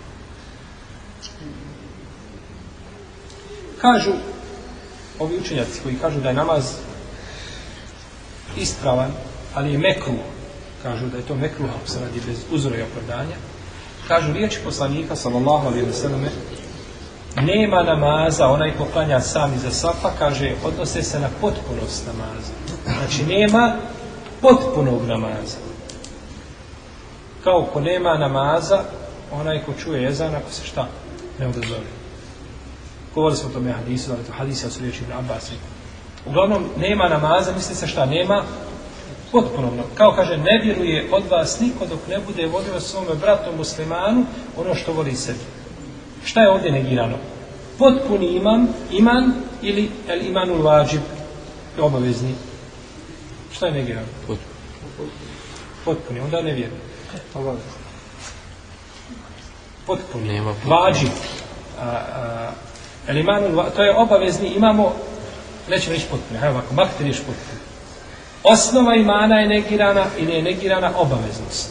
Kažu ovi učenjaci koji kažu da je namaz ispravan, ali je mekruh, kažu da je to mekruh ako se radi bez uzora i opravdanja, kažu riječi poslanika sallallahu alejhi ve selleme, nema namaza, onaj ko klanja sam iza safa, kaže, odnose se na potpunost namaza. Znači, nema potpunog namaza. Kao ko nema namaza, onaj ko čuje ezan, ako se šta ne odazove. Govorili smo o tome hadisu, ali to hadisa su riječi Ibn Abbas. Uglavnom, nema namaza, misli se šta? Nema potpunog. Kao kaže, ne vjeruje od vas niko dok ne bude volio svome bratu muslimanu ono što voli sebi. Šta je ovdje negirano? Potpuni iman ili el imanul vađib, obavezni. Šta je negirano? Potpuni, onda ne vjeruje. Potpuni, vađib. El imanul, to je obavezni, imamo, nećemo reći potpuni, hajde ovako, makte riješ potpuni. Osnova imana je negirana ili je negirana obaveznost.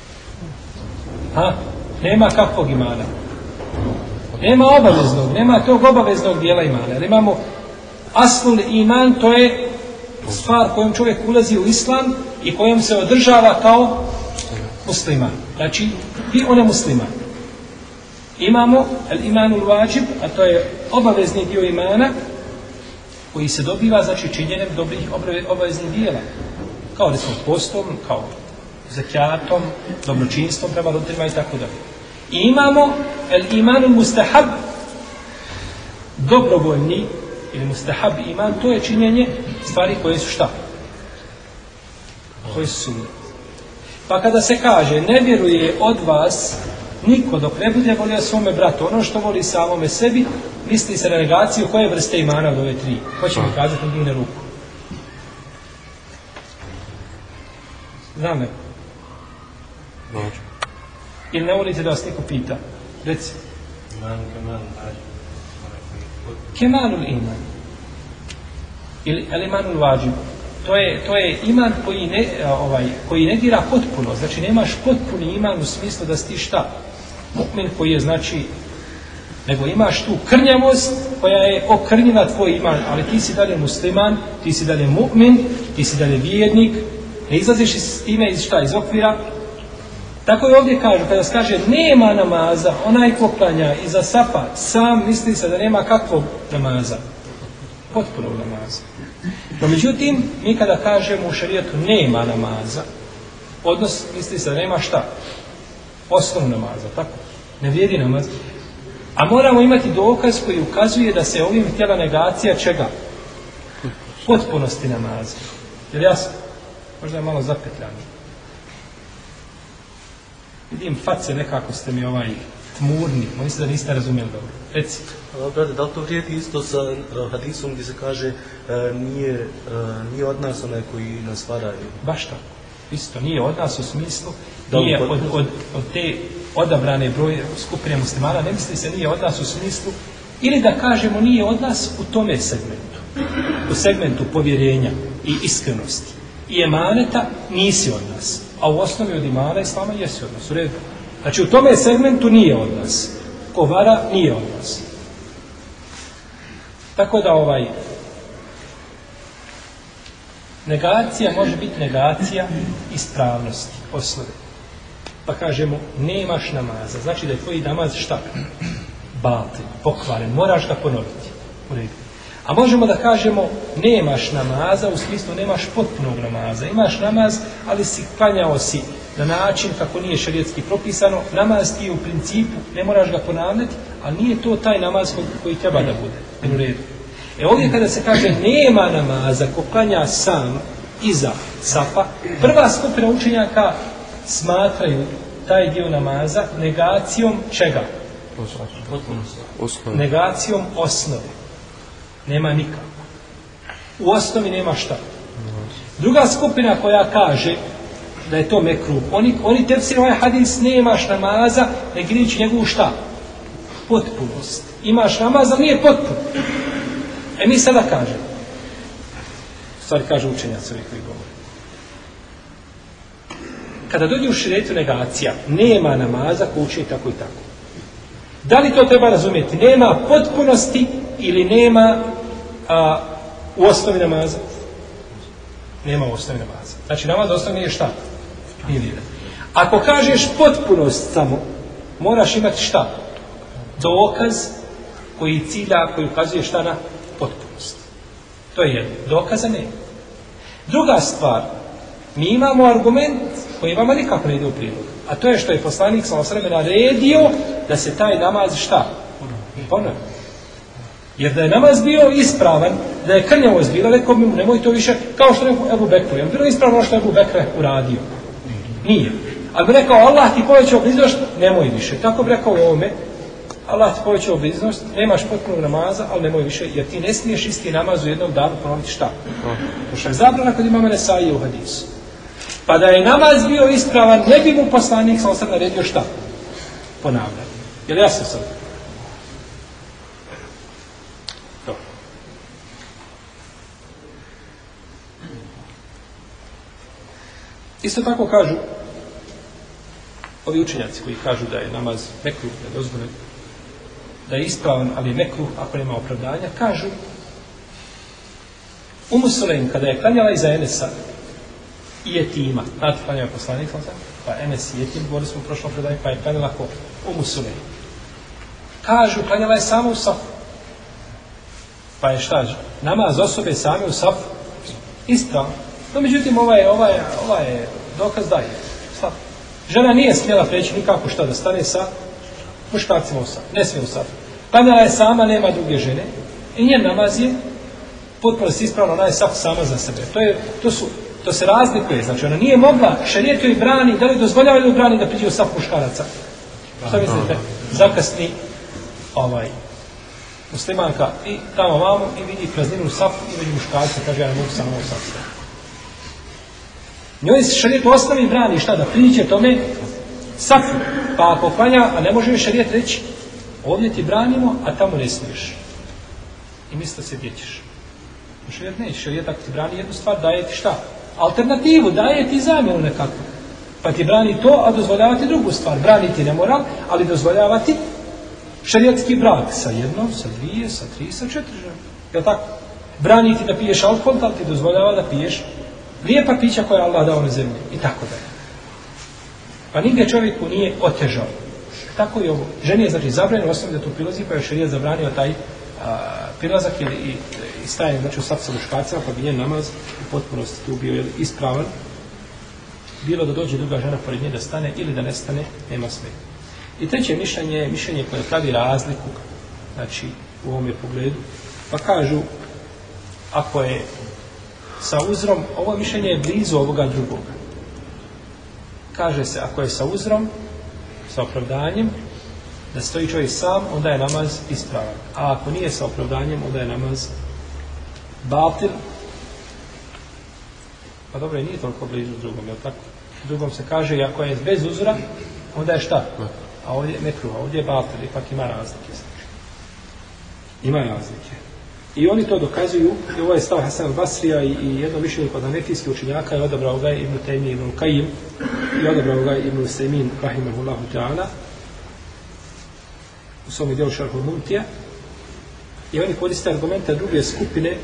Nema kakvog imana. Nema obaveznog, nema tog obaveznog dijela imana. Jer imamo aslul iman, to je stvar kojom čovjek ulazi u islam i kojom se održava kao musliman. Znači, on je musliman. Imamo el imanul vađib, a to je obavezni dio imana koji se dobiva, znači, činjenjem dobrih obaveznih dijela. Kao da smo postom, kao zakatom, dobročinstvom prema roditeljima i tako dalje. I imamo el imanul mustahab, dobrovoljni ili mustahab iman, to je činjenje stvari koje su šta? Koje su sunnet. Pa kada se kaže, ne vjeruje od vas niko dok ne bude volio svome bratu ono što voli samome sebi, misli se na negaciju koje vrste imana od ove tri. Hoće mi kazati, digne ruku. Znam me. Ili ne volite da vas niko pita? Reci. Kemalul iman. Ili el imanul vađib. To je iman koji negira potpuno. Znači nemaš potpuni iman u smislu da si ti šta? Mu'min koji je, znači, nego imaš tu krnjavost koja je okrnjila tvoj iman, ali ti si dalje musliman, ti si dalje mu'min, ti si dalje vjernik, ne izlaziš iz time iz okvira. Tako je ovdje kažu, kada se kaže nema namaza, onaj ko klanja iza safa, sam misli se da nema kakvog namaza. Potpunog namaza. No međutim, mi kada kažemo u šarijetu nema namaza, odnos misli se da nema šta? Osnovu namaza, tako? Ne vrijedi namaz. A moramo imati dokaz koji ukazuje da se ovim htjela negacija čega? Potpunosti namaza. Jer jasno? Možda je malo zapetljano. Vidim face, nekako ste mi tmurni. Mislim da niste razumjeli dobro. Reci. Brate, da li to vrijedi isto sa hadisom gdje se kaže nije od nas onaj koji nas vara? Baš tako. Isto nije od nas u smislu, nije od te odabrane broje skupine muslimana, ne misli se nije od nas u smislu, ili da kažemo nije od nas u tome segmentu. U segmentu povjerenja i iskrenosti i emaneta nisi od nas. A u osnovi od imana islama jesi od nas. U redu. Znači u tome segmentu nije od nas. Ko vara nije od nas. Tako da negacija može biti negacija ispravnosti, osnove. Pa kažemo, nemaš namaza. Znači da je tvoj namaz šta? Batil, pokvaren. Moraš ga ponoviti. U redu. A možemo da kažemo, nemaš namaza, u smislu nemaš potpunog namaza. Imaš namaz, ali si klanjao si na način kako nije šerijetski propisano. Namaz ti je u principu, ne moraš ga ponavljati, ali nije to taj namaz koji treba da bude. U redu. Ovdje kada se kaže nema namaza ko klanja sam iza safa, prva skupina učenjaka smatraju taj dio namaza negacijom čega? Negacijom osnove. Nema nikako. U osnovi nema šta. Druga skupina koja kaže da je to mekruh, oni tefsire ovaj hadis, nemaš namaza, negirajući njegovu šta? Potpunost. Imaš namaz, ali nije potpun. Mi sada kažemo, stvari kaže učenjaci ovi koji govore, kada dođe u šerijetu negacija, nema namaza ko uči tako i tako. Da li to treba razumjeti? Nema potpunosti ili nema u osnovi namaza? Nema u osnovi namaza. Znači namaz u osnovi nije šta? Nije vidan. Ako kažeš potpunost samo, moraš imati šta? Dokaz koji cilja, koji ukazuje šta na potpunost. To je jedno. Dokaza nema. Druga stvar, mi imamo argument koji vama nikako ne ide u prilog. A to je što je poslanik s.a.v. naredio da se taj namaz šta? Ponovi. Jer da je namaz bio ispravan, da je krnjavost bila, rekao bi mu, nemoj to više, kao što je Ebu Bekru. Je bilo ispravno što je Ebu Bekre uradio? Nije. Ali bi rekao, Allah ti povećao bliznost, nemoj više. Tako bi rekao u ovome, Allah ti povećao bliznost, nemaš potpunog namaza, ali nemoj više, jer ti ne smiješ isti namaz u jednom danu ponoviti šta? To je zabrana kod imama Nesaije u hadisu. Pa da je namaz bio ispravan, ne bi mu poslanik s.a.v. naredio šta? Ponavljati. Je li jasno sad? To. Isto tako kažu ovi učenjaci koji kažu da je namaz mekruh, da je dozvoljen, da je ispravan, ali je mekruh ako nema opravdanja, kažu Umu Sulejm, kada je klanjala iza Enesa i jetima, znate klanjava poslanik, pa Enes i jetim, govorili smo u prošlom predanju, pa je klanjala ko Umu Sulejm. Kažu, klanjala je samo u safu. Pa je šta? Namaz osobe same u safu ispravan. No, međutim, ova je dokaz da je. Žena nije smjela preći nikako šta da stane sa muškarcima u safu. Ne smije u safu. Klanjala je sama, nema druge žene. I njen namaz je potpuno ispravno, ona je saf sama za sebe. To se razlikuje. Znači, ona nije mogla, šerijet joj brani, da li dozvoljava ili brani da priđe u saf muškaraca. Šta mislite? Zakasni muslimanka i tamo vamo i vidi prazninu u safu i vidi muškarca, kaže ja ne mogu samo u safu. Njoj šerijet u osnovi brani šta? Da priđe tome safu. Pa ako klanja, a ne može šerijet reći, ovdje ti branimo, a tamo ne smiješ. I misli da se djećeš. Šerijet neće. Šerijet ako ti brani jednu stvar, daje ti šta? Alternativu, daje ti zamjenu nekako. Pa ti brani to, a dozvoljava ti drugu stvar. Brani ti ne moral, ali dozvoljava ti šerijetski brak sa jednom, sa dvije, sa tri, sa četiri žene. Je li tako? Brani ti da piješ alkohol, ali ti dozvoljava da piješ lijepa pića koja je Allah dao na zemlji. I tako da je. Pa nigdje čovjeku nije otežao. Tako i ovo. Ženi je znači zabranjeno osnovno da tu prilazi, pa je šerijat zabranio taj prilazak i stajanje znači u saf sa muškarcima, pa bi njen namaz u potpunosti tu bio ispravan. Bilo da dođe druga žena pored nje da stane ili da ne stane, nema sve. I treće mišljenje je mišljenje koje pravi razliku, znači u ovom je pogledu. Pa kažu, ako je sa uzrom, ovo mišljenje je blizu ovoga drugoga. Kaže se, ako je sa uzrom, sa opravdanjem, da stoji čovjek sam, onda je namaz ispravan. A ako nije sa opravdanjem, onda je namaz batil. Pa dobro, nije toliko blizu drugom, jel tako? Drugom se kaže, ako je bez uzora, onda je šta? A ovdje je mekruh, a ovdje je batil, ipak ima razlike. Ima razlike. I oni to dokazuju, i ovo je stav Hasan al-Basrija i jedno mišljenje kod hanefijskih učenjaka je odabrao ga Ibn Tejmi, Ibn Kajim i odabrao ga Ibn Sejmin, rahimahullahu ta'ala, u svom dijelu Šarhul Mumtija. I oni koriste argumente druge skupine,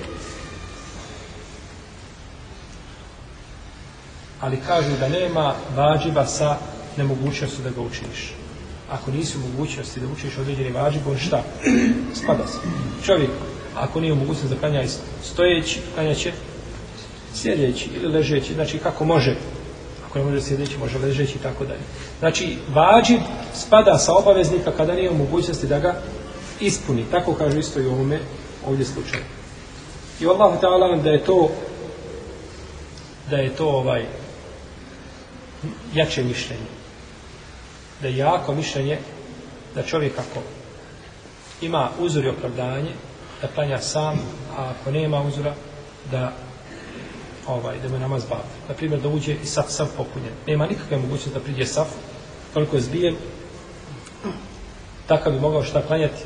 ali kažu da nema vađiba sa nemogućnosti da ga učiniš. Ako nisi u mogućnosti da učiniš određeni vađib, on šta? Spada se. Čovjek, ako nije u mogućnosti da klanja stojeći, klanja će sjedeći ili ležeći, znači kako može. Ako ne može sjedeći, može ležeći i tako dalje. Znači, vađib spada sa obaveznika kada nije u mogućnosti da ga ispuni. Tako kažu isto i u ovome ovdje slučaju. I Allahu ta'ala da je to jače mišljenje. Da je jako mišljenje da čovjek ako ima uzor i opravdanje da klanja sam, a ako nema uzora da mu je namaz batil. Na primjer da uđe i saf popunjen. Nema nikakve mogućnosti da priđe saf koliko je zbijen, takav bi mogao šta klanjati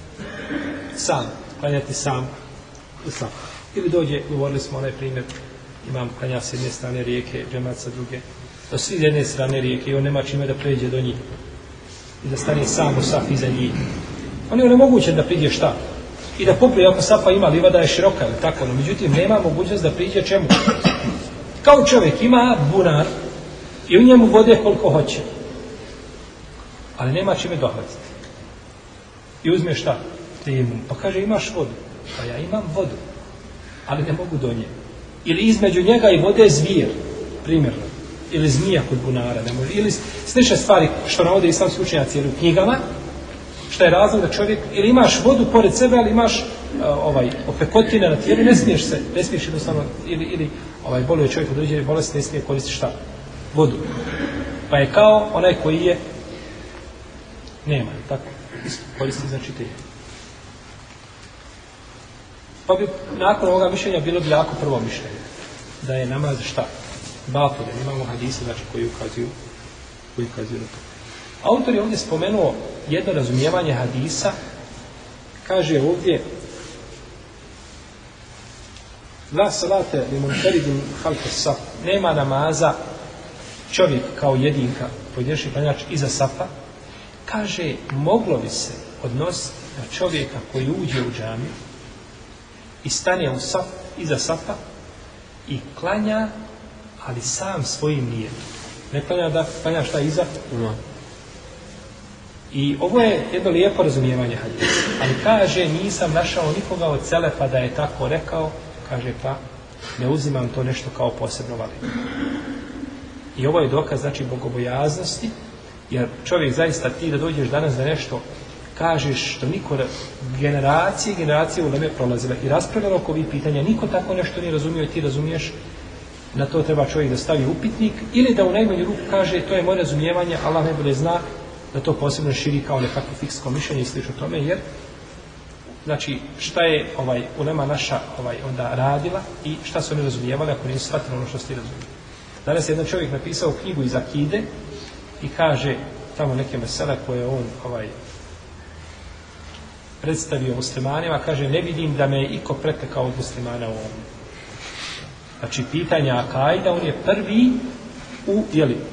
sam u saf. Ili dođe, govorili smo onaj primjer, imam klanja s jedne strane rijeke, džemat sa druge, do svi s jedne strane rijeke i on nema čime da pređe do njih i da stane sam u saf iza njih. On je onemogućen da priđe šta? I da popije, ako safa ima livada je široka ili tako, no međutim nema mogućnost da priđe čemu? Kao čovjek ima bunar i u njemu vode koliko hoće, ali nema čime dohvatiti. I uzme šta? Temu. Pa kaže imaš vodu. Pa ja imam vodu, ali ne mogu do nje. Ili između njega i vode zvir, primjerno. Ili zmija kod bunara. Ne može. Ili slične stvari što navode islamski učenjaci u knjigama, što je razlog da čovjek, ili imaš vodu pored sebe, ali imaš opekotine na tijelu, ne smiješ jednostavno, ili boluje čovjek od određene bolesti, ne smije koristiti šta? Vodu. Pa je kao onaj koji je nema, tako? Koristi znači te. Pa bi nakon ovoga mišljenja bilo bi jako prvo mišljenje. Da je namaz šta? Batil, imamo hadise znači koji ukazuju na to. Autor je ovdje spomenuo jedno razumijevanje hadisa, kaže ovdje la salate li munferidin halka saf, nema namaza čovjek kao jedinka, pojedinačni klanjač iza safa, kaže moglo bi se odnositi na čovjeka koji uđe u džamiju i stane u saf, iza safa i klanja, ali sam svojim nijetom. Ne klanja da klanja šta iza? I ovo je jedno lijepo razumijevanje hadisa. Ali kaže, nisam našao nikoga od selefa da je tako rekao, kaže pa ne uzimam to nešto kao posebno validno. I ovo je dokaz znači bogobojaznosti, jer čovjek zaista ti da dođeš danas da nešto kažeš što niko generacije u leme prolazile i raspravljalo oko ovih pitanja, niko tako nešto nije razumio i ti razumiješ, na to treba čovjek da stavi upitnik ili da u najmanju ruku kaže to je moje razumijevanje, Allah najbolje zna, da to posebno širi kao nekako fiksko mišljenje i slično tome, jer znači šta je ulema naša onda radila i šta su oni razumijevali ako nisu shvatili ono što ste razumijeli. Danas je jedan čovjek napisao knjigu iz akide i kaže tamo neke mesele koje on predstavio muslimanima, kaže ne vidim da me je iko pretekao od muslimana u ovom. Znači pitanja akajda, on je prvi u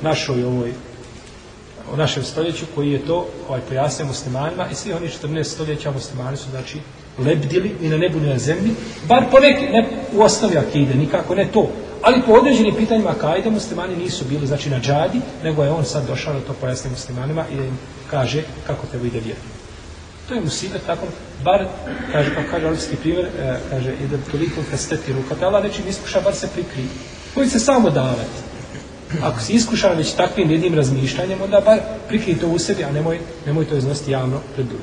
našem stoljeću koji je to pojasnio muslimanima i svi oni 14 stoljeća muslimani su znači lebdili ni na nebu ni na zemlji, bar po neki, ne u osnovi akide, nikako ne to, ali po određenim pitanjima akajda muslimani nisu bili znači na džadi, nego je on sad došao da to pojasnio muslimanima i da im kaže kako treba ide vjeru. To je musibet, tako, bar, kaže olijski primjer, kaže, i da toliko kasteti ruka, Allah nečim iskuša, bar se prikri. Koji se samo davati. Ako si iskušan već takvim jednim razmišljanjem, onda bar prikrij to u sebi, a nemoj to iznositi javno pred drugim.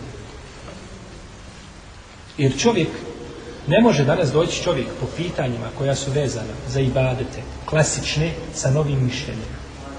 Jer čovjek, ne može danas doći čovjek po pitanjima koja su vezana za ibadete, klasične, sa novim mišljenjem.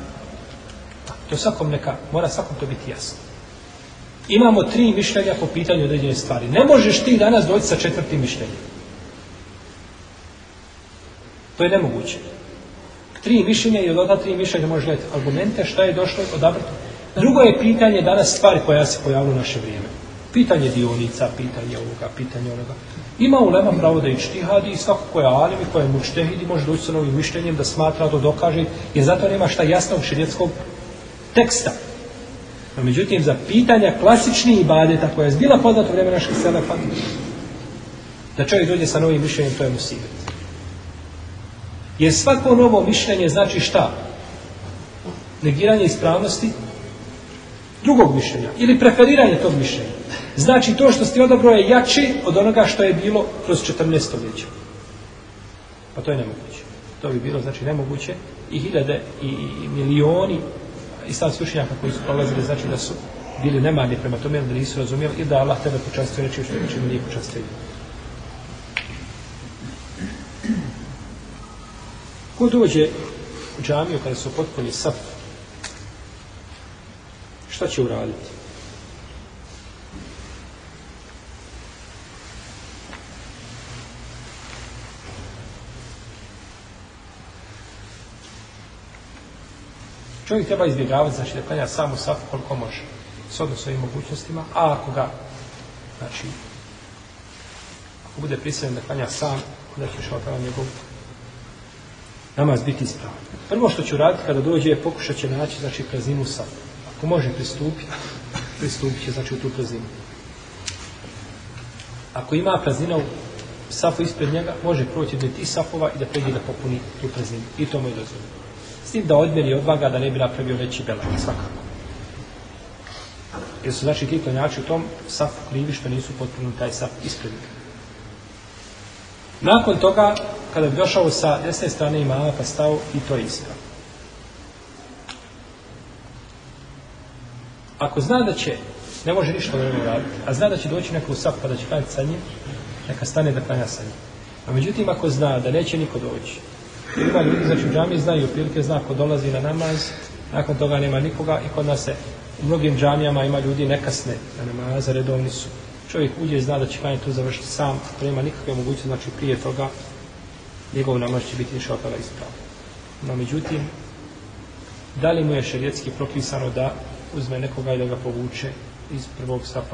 To mora svakom to biti jasno. Imamo 3 mišljenja po pitanju određene stvari. Ne možeš ti danas doći sa 4. mišljenjem. To je nemoguće. 3 mišljenja i od ova 3 mišljenja može gledati argumente šta je došlo odabrati. Drugo je pitanje danas stvari koja se pojavila u naše vrijeme. Pitanje dionica, pitanje ovoga, pitanje onoga. Ima ulema pravo da ištihadi i svako ko je alim i ko je mučtehid i može doći sa novim mišljenjem da smatra to dokaže, jer zato nema šta jasnog šerijetskog teksta. No, međutim, za pitanja klasičnih ibadeta koja je bila poznata u vreme naših selefa, da čovjek dođe sa novim mišljenjem, to je musibet. Jer svako novo mišljenje znači šta? Negiranje ispravnosti drugog mišljenja ili preferiranje tog mišljenja. Znači to što ste odabrao je jače od onoga što je bilo kroz 14 stoljeća. Pa to je nemoguće. To bi bilo znači nemoguće i hiljade i milioni islamskih učenjaka koji su prolazili, znači da su bili nemarni prema tome, da nisu razumjeli i da Allah tebe počastuje nečim što nije počastuje. Ko dođe u džamiju kada su potpuni saf, šta će uraditi? Čovjek treba izbjegavati, znači da klanja samo safu koliko može, shodno svojim mogućnostima, a ako ga, znači, ako bude prisiljen da klanja sam, onda će šaltala njegov namaz biti ispravan. Prvo što ću raditi kada dođe, pokušat će naći, znači, prazninu safu. Ako može pristupit će, znači, u tu prazninu. Ako ima praznina u safu ispred njega, može proći do tih safova i da pređe da popuni tu prazninu. I to mu je dozvoljeno. S tim da odmjeri odvaga da ne bi napravio veći belaj, svakako. Jer su znači ti klanjači u tom safu krivi što nisu potpuno taj saf ispred njega. Nakon toga, kada bi došao sa desne strane imama pa stao i to isto. Ako zna da će, ne može ništa vremena raditi, a zna da će doći neko u saf pa da će klanjati sa njim, neka stane da klanja sa njim. A međutim, ako zna da neće niko doći, ima ljudi, znači u džamiji znaju, otprilike zna ko dolazi na namaz, nakon toga nema nikoga i kod nas se u mnogim džamijama ima ljudi nekasne na namaza, redovni su. Čovjek uđe i zna da će klanjati tu završiti sam, ako nema nikakve mogućnosti, znači prije toga njegov namaz će biti inšallah ispravan. No međutim, da li mu je šerijetski propisano da uzme nekoga i da ga povuče iz prvog safa?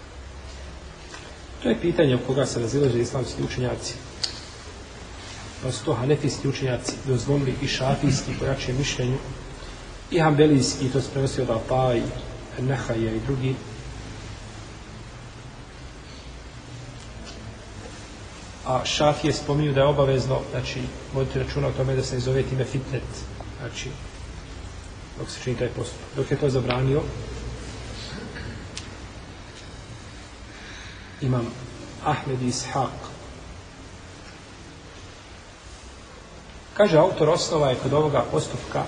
To je pitanje u koga se razilaže islamski učenjaci. Pa su to hanefijski učenjaci dozvolili i šafijski po jačijem mišljenju i hambelijski, to se prenosi od Alpa i Nehaja i drugi. A šafije spominju da je obavezno, znači, voditi računa o tome da se ne zove time fitnet, znači, dok se čini taj postupak. Dok je to zabranio, imam Ahmed i Ishaq. Kaže autor, osnova je kod ovoga postupka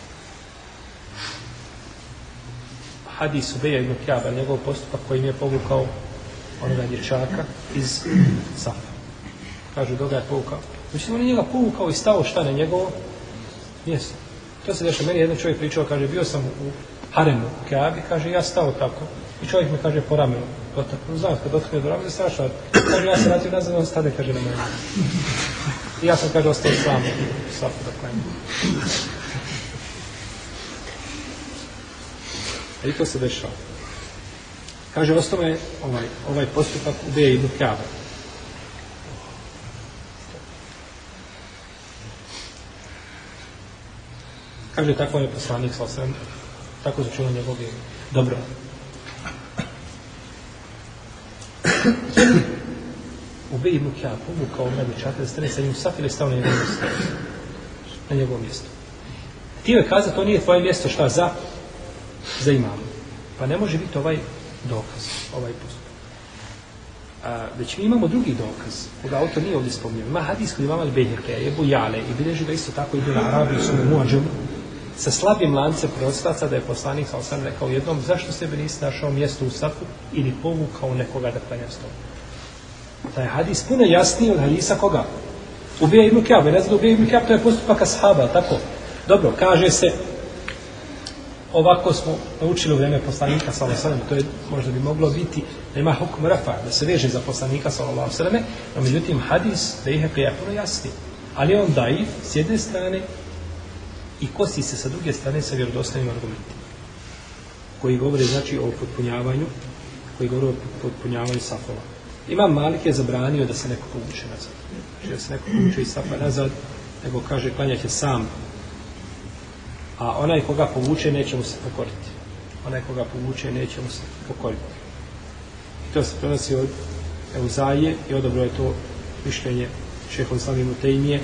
hadis Ubeja ibn Kjaba, njegov postupak kojim je povukao onoga dječaka iz safa. Kažu, doga je povukao. Međutim, on je njega povukao i stao šta na njegovo mjesto. To se dešava. Meni jedan čovjek pričao, kaže, bio sam u haremu u Kjabi, kaže, ja stao tako. I čovjek mi kaže, po ramenu. Znam, kad dotkne do ramena, strašno. Kaže, ja se vratio nazad, on stade, kaže, na mene. I ja sam, kaže, ostao sam u safu da klanjam. I to se dešava. Kaže, osnova je ovaj postupak Ubeja ibn Kjaba. Kaže, tako je poslanik sa osrem, tako začuno njegov vjeru. Dobro. Ubej ibn Kjab povukao onoga dječaka da stane sa njim saf ili stao na njegovom mjestu. Na njegovom mjestu. Htio je kazati, to nije tvoje mjesto šta za imamu. Pa ne može biti ovaj dokaz, ovaj postupak. Već mi imamo drugi dokaz, koga autor nije ovdje spomnio. Ima hadis kod imama al-Bejheqija, Ebu Jale, i bilježi ga isto tako Ibn Arabi, su mu muadžem, sa slabim lancem prenoslaca da je poslanik sa osam rekao jednom, zašto sebe nisi našao mjesto u safu ili povukao nekoga da klanja s tobom. Taj hadis puno jasniji od hadisa koga? Ubeja ibn Kjab, ne znam, Ubeja ibn Kjab, to je postupak ashaba, tako? Dobro, kaže se, ovako smo naučili u vreme poslanika sallallahu alejhi ve sellem, to je možda bi moglo biti da ima hukm rafa, da se veže za poslanika sallallahu alejhi ve sellem, no međutim hadis da ih je puno jasniji. Ali on daif s jedne strane i kosi se sa druge strane sa vjerodostojnim argumentima koji govore znači o potpunjavanju safova. Imam Malik je zabranio da se neko povuče nazad. Znači da se neko povuče iz safa nazad, nego kaže klanjat je sam. A onaj koga povuče neće mu se pokoriti. I to se prenosi od Euzaije i odobro je to mišljenje šeha Islama ibn Tejmije.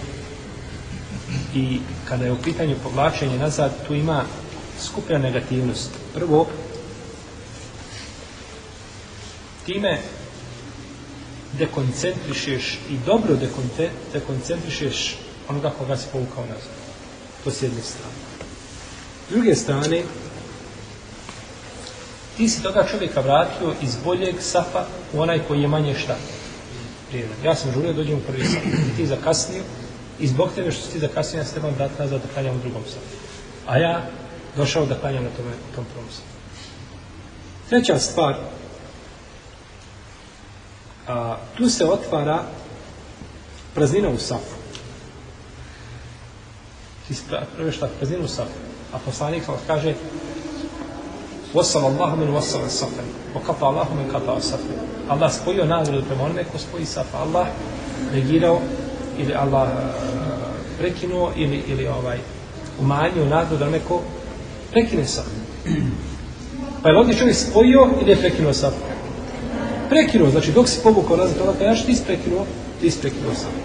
I kada je u pitanju povlačenje nazad, tu ima skupna negativnost. Prvo, time dekoncentrišeš i dobro dekoncentrišeš onoga koga si povukao nazad. To s jedne strane. S druge strane, ti si toga čovjeka vratio iz boljeg safa u onaj koji je manje šta? Prijedan. Ja sam žurio, dođem u prvi saf. I ti zakasnio i zbog tebe što si ti zakasnio, ja se trebam vrati nazad da klanjam u drugom safu. A ja došao da klanjam na tom prvom safu. Treća stvar, tu se otvara praznina u safu. Ti prevešta prazninu u safu. A poslanik kaže وَصَلَ اللَّهُ مِنْ وَصَلَ السَّفَرِ وَقَطَ اللَّهُ مِنْ قَطَ السَّفَرِ. Allah spojio nagradu prema onome ko spoji safa. Allah negirao ili Allah prekinuo ili umanjio nagradu onome ko prekine safa. Pa je ovdje čovjek spojio ili je prekinuo safa? Prekinuo, znači dok si povukao nazad toga kajaš, ti si prekinuo safa.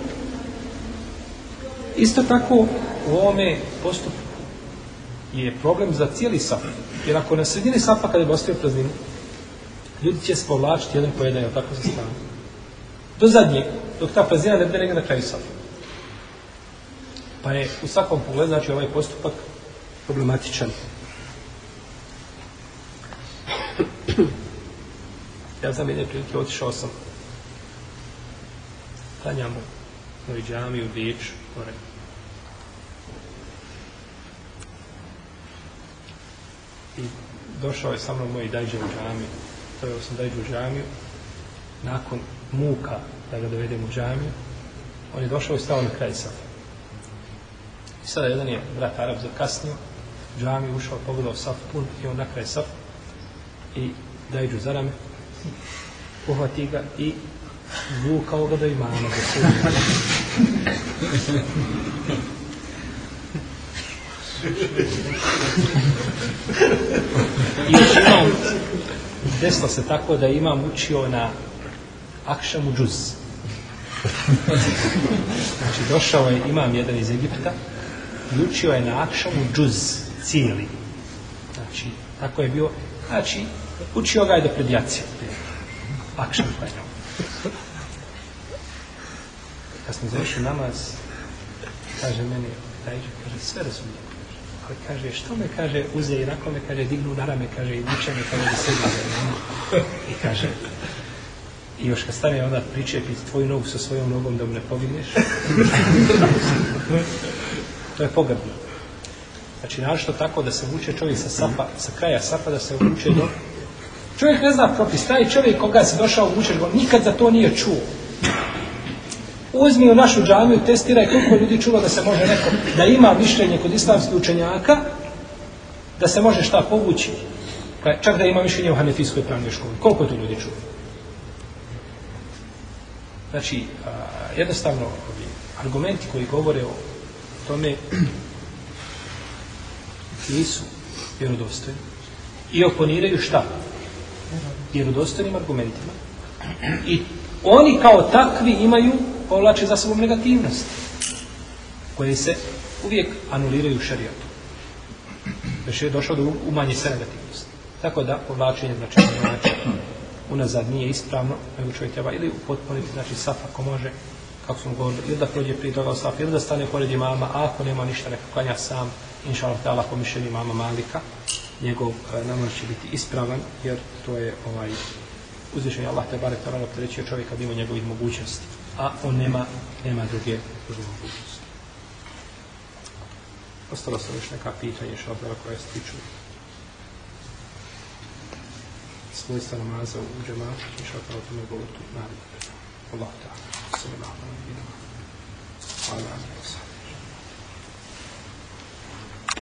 Isto tako u ovome postupku je problem za cijeli saf. Jer ako na sredini safa kada je ostavio prazninu, ljudi će se povlačiti jedan po jedan, jel tako za stranu. Do zadnjeg, dok ta praznina ne bude negdje na kraju safa. Pa je u svakom pogledu, znači ovaj postupak problematičan. Ja sam jedne prilike otišao sam klanjamo u džamiji u Beču, gore. I došao je sa mnom moj dajđe u džamiju. Stavio sam dajđe u džamiju. Nakon muka da ga dovedem u džamiju, on je došao i stao na kraj safa. I sada jedan je brat Arab zakasnio, u džamiju ušao, pogledao saf pun i on na kraj safa i dajđu za rame, uhvati ga i vukao ga do imama. I imam, desilo se tako da imam učio na akšamu džuz. Znači došao je imam jedan iz Egipta i učio je na akšamu džuz cijeli. Znači tako je bio, znači učio ga je do predjacije. Akšam klanjao. Kad smo završili namaz, kaže meni, kaže sve razumijem. Ali kaže, što me, kaže, uze i nakon me, kaže, dignu na rame, kaže, i uče me, kaže, da sedi. I kaže, i još kad stane onda pričepiti tvoju nogu sa svojom nogom da mu ne povigneš. To je pogrdno. Znači, našto tako da se vuče čovjek sa safa, sa kraja safa, da se vuče do... Čovjek ne zna propis, taj čovjek koga se došao vučeš, nikad za to nije čuo. Uzmi u našu džamiju, testiraj koliko ljudi čulo da se može neko, da ima mišljenje kod islamskih učenjaka, da se može šta povući. Čak da ima mišljenje u hanefijskoj pravnoj školi. Koliko je to ljudi čulo? Znači, jednostavno, argumenti koji govore o tome nisu vjerodostojni i oponiraju šta? Vjerodostojnim argumentima. I oni kao takvi imaju, povlače za sobom negativnost, koje se uvijek anuliraju šarijatom. Već je došao do umanje se negativnosti. Tako da povlačenje znači unazad nije ispravno, nego čovjek treba ili upotpuniti, znači saf ako može, kako smo govorili, ili da prođe prije toga u saf, ili da stane pored imama, a ako nema ništa, neka klanja sam, inša Allah, po mišljenju imama Malika, njegov namaz će biti ispravan, jer to je uzvišenje Allah te barek taala opterećuje čovjeka mimo njegovih mogućnosti, a on nema druge mogućnosti. Ostalo su još neka pitanja koja se tiču svojstva namaza u džematu, inša Allah, o tome govoriti naravno. Allah ta'ala.